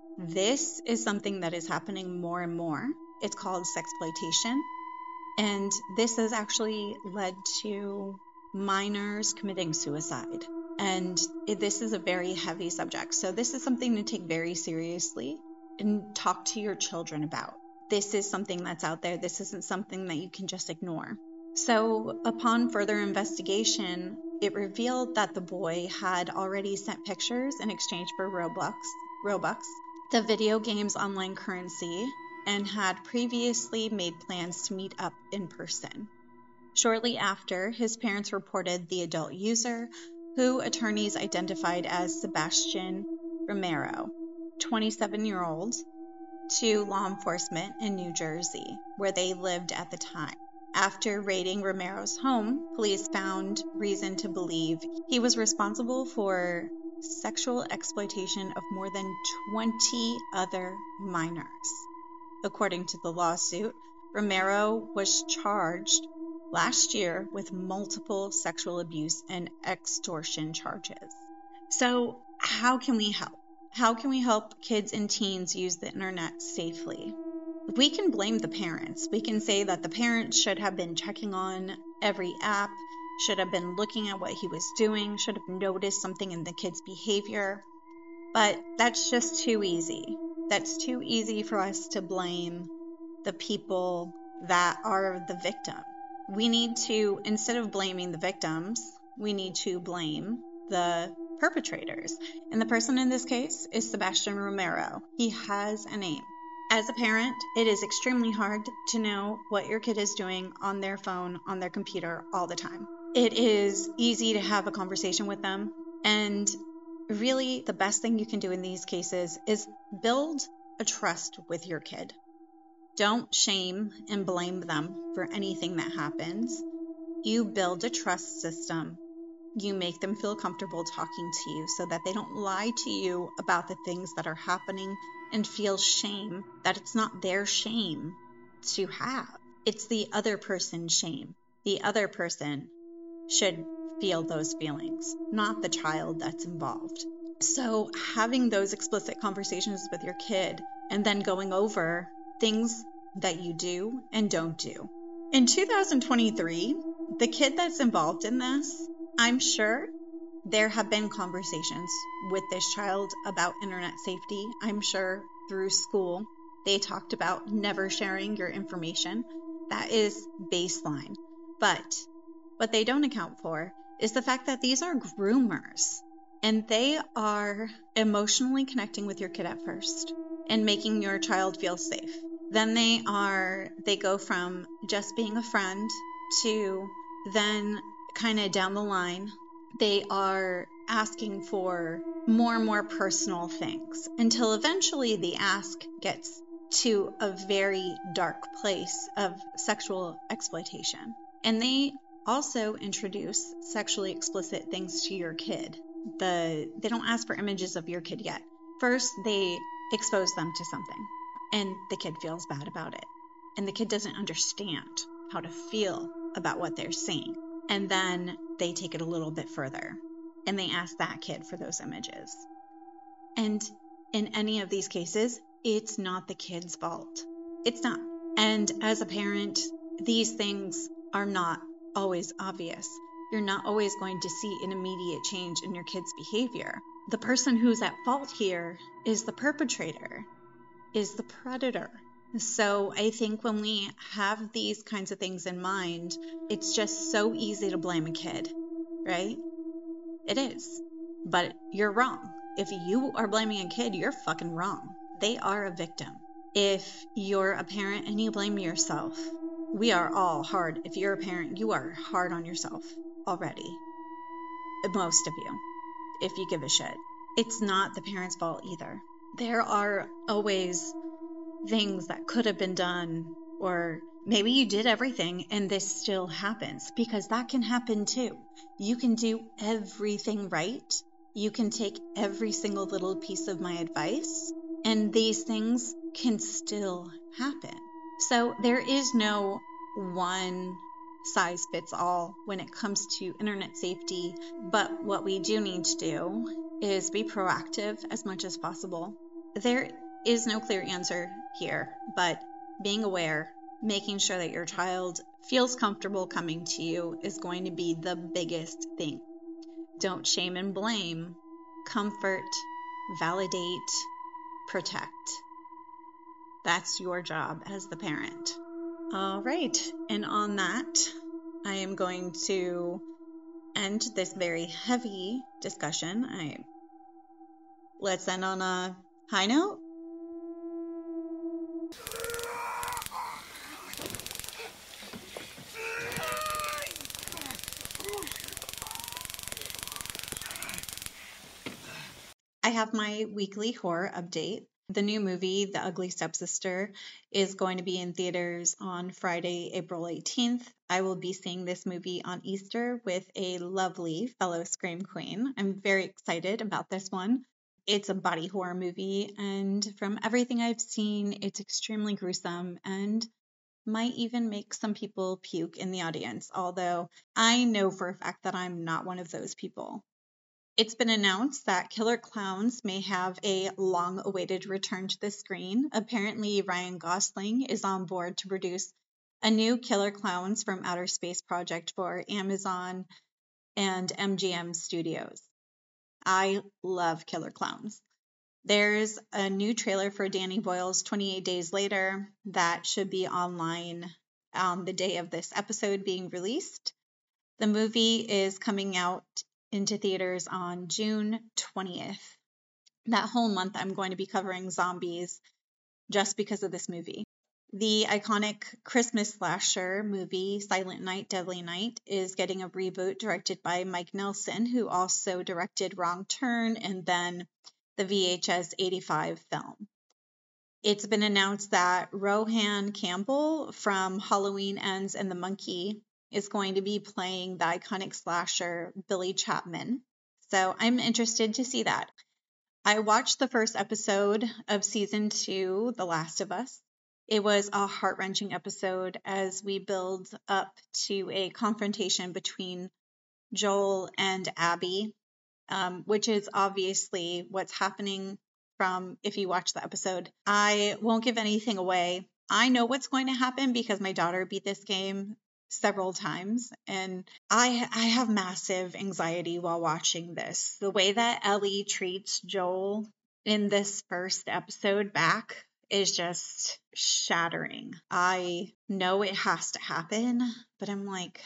This is something that is happening more and more. It's called sexploitation, and this has actually led to minors committing suicide. And this is a very heavy subject, so this is something to take very seriously and talk to your children about. this is something that's out there. This isn't something that you can just ignore. So upon further investigation, it revealed that the boy had already sent pictures in exchange for Robux, the video game's online currency, and had previously made plans to meet up in person. Shortly after, his parents reported the adult user, who attorneys identified as Sebastian Romero, 27-year-old, to law enforcement in New Jersey, where they lived at the time. After raiding Romero's home, police found reason to believe he was responsible for sexual exploitation of more than 20 other minors. According to the lawsuit, Romero was charged last year with multiple sexual abuse and extortion charges. So, how can we help? How can we help kids and teens use the internet safely? We can blame the parents. We can say that the parents should have been checking on every app, should have been looking at what he was doing, should have noticed something in the kid's behavior. But that's just too easy. That's too easy for us to blame the people that are the victim. We need to, instead of blaming the victims, we need to blame the perpetrators. And the person in this case is Sebastian Romero. He has a name. As a parent, it is extremely hard to know what your kid is doing on their phone, on their computer all the time. It is easy to have a conversation with them. And really, the best thing you can do in these cases is build a trust with your kid. Don't shame and blame them for anything that happens. You build a trust system. You make them feel comfortable talking to you so that they don't lie to you about the things that are happening and feel shame that it's not their shame to have. It's the other person's shame. The other person should feel those feelings, not the child that's involved. So having those explicit conversations with your kid and then going over things that you do and don't do. In 2023, the kid that's involved in this, I'm sure there have been conversations with this child about internet safety. I'm sure through school they talked about never sharing your information. That is baseline. But what they don't account for is the fact that these are groomers and they are emotionally connecting with your kid at first and making your child feel safe. Then they go from just being a friend to then kind of down the line, they are asking for more and more personal things until eventually the ask gets to a very dark place of sexual exploitation. And they also introduce sexually explicit things to your kid. They don't ask for images of your kid yet. First, they expose them to something, and the kid feels bad about it. And the kid doesn't understand how to feel about what they're seeing. And then they take it a little bit further, and they ask that kid for those images. And in any of these cases, it's not the kid's fault. It's not. And as a parent, these things are not always obvious. You're not always going to see an immediate change in your kid's behavior. The person who's at fault here is the perpetrator, is the predator. So I think when we have these kinds of things in mind, it's just so easy to blame a kid, right? It is. But you're wrong. If you are blaming a kid, you're fucking wrong. They are a victim. If you're a parent and you blame yourself, we are all hard. If you're a parent, you are hard on yourself already. Most of you, if you give a shit. It's not the parent's fault either. There are always things that could have been done, or maybe you did everything and this still happens, because that can happen too. You can do everything right. You can take every single little piece of my advice, and these things can still happen. So there is no one size fits all when it comes to internet safety, but what we do need to do is be proactive as much as possible. There is no clear answer here, but being aware, making sure that your child feels comfortable coming to you is going to be the biggest thing. Don't shame and blame. Comfort, validate, protect. That's your job as the parent. All right. And on that, I am going to end this very heavy discussion. Let's end on a high note. I have my weekly horror update. The new movie, The Ugly Stepsister, is going to be in theaters on Friday, April 18th. I will be seeing this movie on Easter with a lovely fellow Scream Queen. I'm very excited about this one. It's a body horror movie, and from everything I've seen, it's extremely gruesome and might even make some people puke in the audience, although I know for a fact that I'm not one of those people. It's been announced that Killer Clowns may have a long-awaited return to the screen. Apparently, Ryan Gosling is on board to produce a new Killer Clowns from Outer Space project for Amazon and MGM Studios. I love Killer Clowns. There's a new trailer for Danny Boyle's 28 Days Later that should be online on the day of this episode being released. The movie is coming out into theaters on June 20th. That whole month I'm going to be covering zombies just because of this movie. The iconic Christmas slasher movie Silent Night, Deadly Night is getting a reboot directed by Mike Nelson, who also directed Wrong Turn and then the VHS 85 film. It's been announced that Rohan Campbell from Halloween Ends and the Monkey is going to be playing the iconic slasher Billy Chapman. So I'm interested to see that. I watched the first episode of season 2, The Last of Us. It was a heart-wrenching episode as we build up to a confrontation between Joel and Abby, which is obviously what's happening from if you watch the episode. I won't give anything away. I know what's going to happen because my daughter beat this game several times, and I have massive anxiety while watching this. The way that Ellie treats Joel in this first episode back is just shattering. I know it has to happen, but I'm like,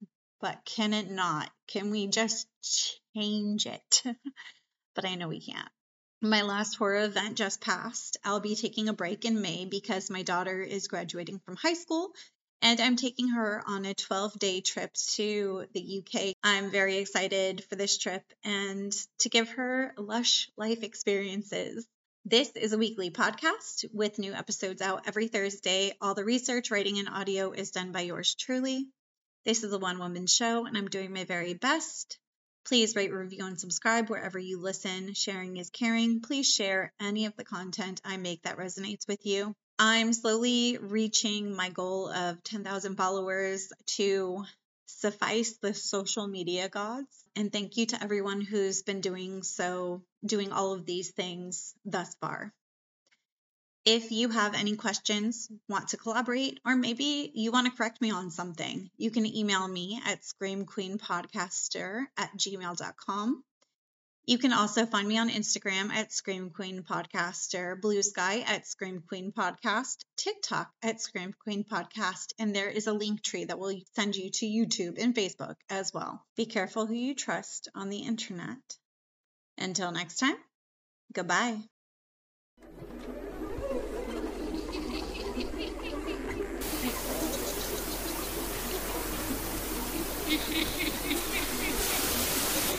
but can it not? Can we just change it? But I know we can't. My last horror event just passed. I'll be taking a break in May because my daughter is graduating from high school, and I'm taking her on a 12-day trip to the UK. I'm very excited for this trip and to give her lush life experiences. This is a weekly podcast with new episodes out every Thursday. All the research, writing, and audio is done by yours truly. This is a one-woman show, and I'm doing my very best. Please rate, review, and subscribe wherever you listen. Sharing is caring. Please share any of the content I make that resonates with you. I'm slowly reaching my goal of 10,000 followers to suffice the social media gods. And thank you to everyone who's been doing all of these things thus far. If you have any questions, want to collaborate, or maybe you want to correct me on something, you can email me at screamqueenpodcaster@gmail.com. You can also find me on Instagram at Scream Queen Podcaster, Blue Sky at Scream Queen Podcast, TikTok at Scream Queen Podcast, and there is a link tree that will send you to YouTube and Facebook as well. Be careful who you trust on the internet. Until next time, goodbye.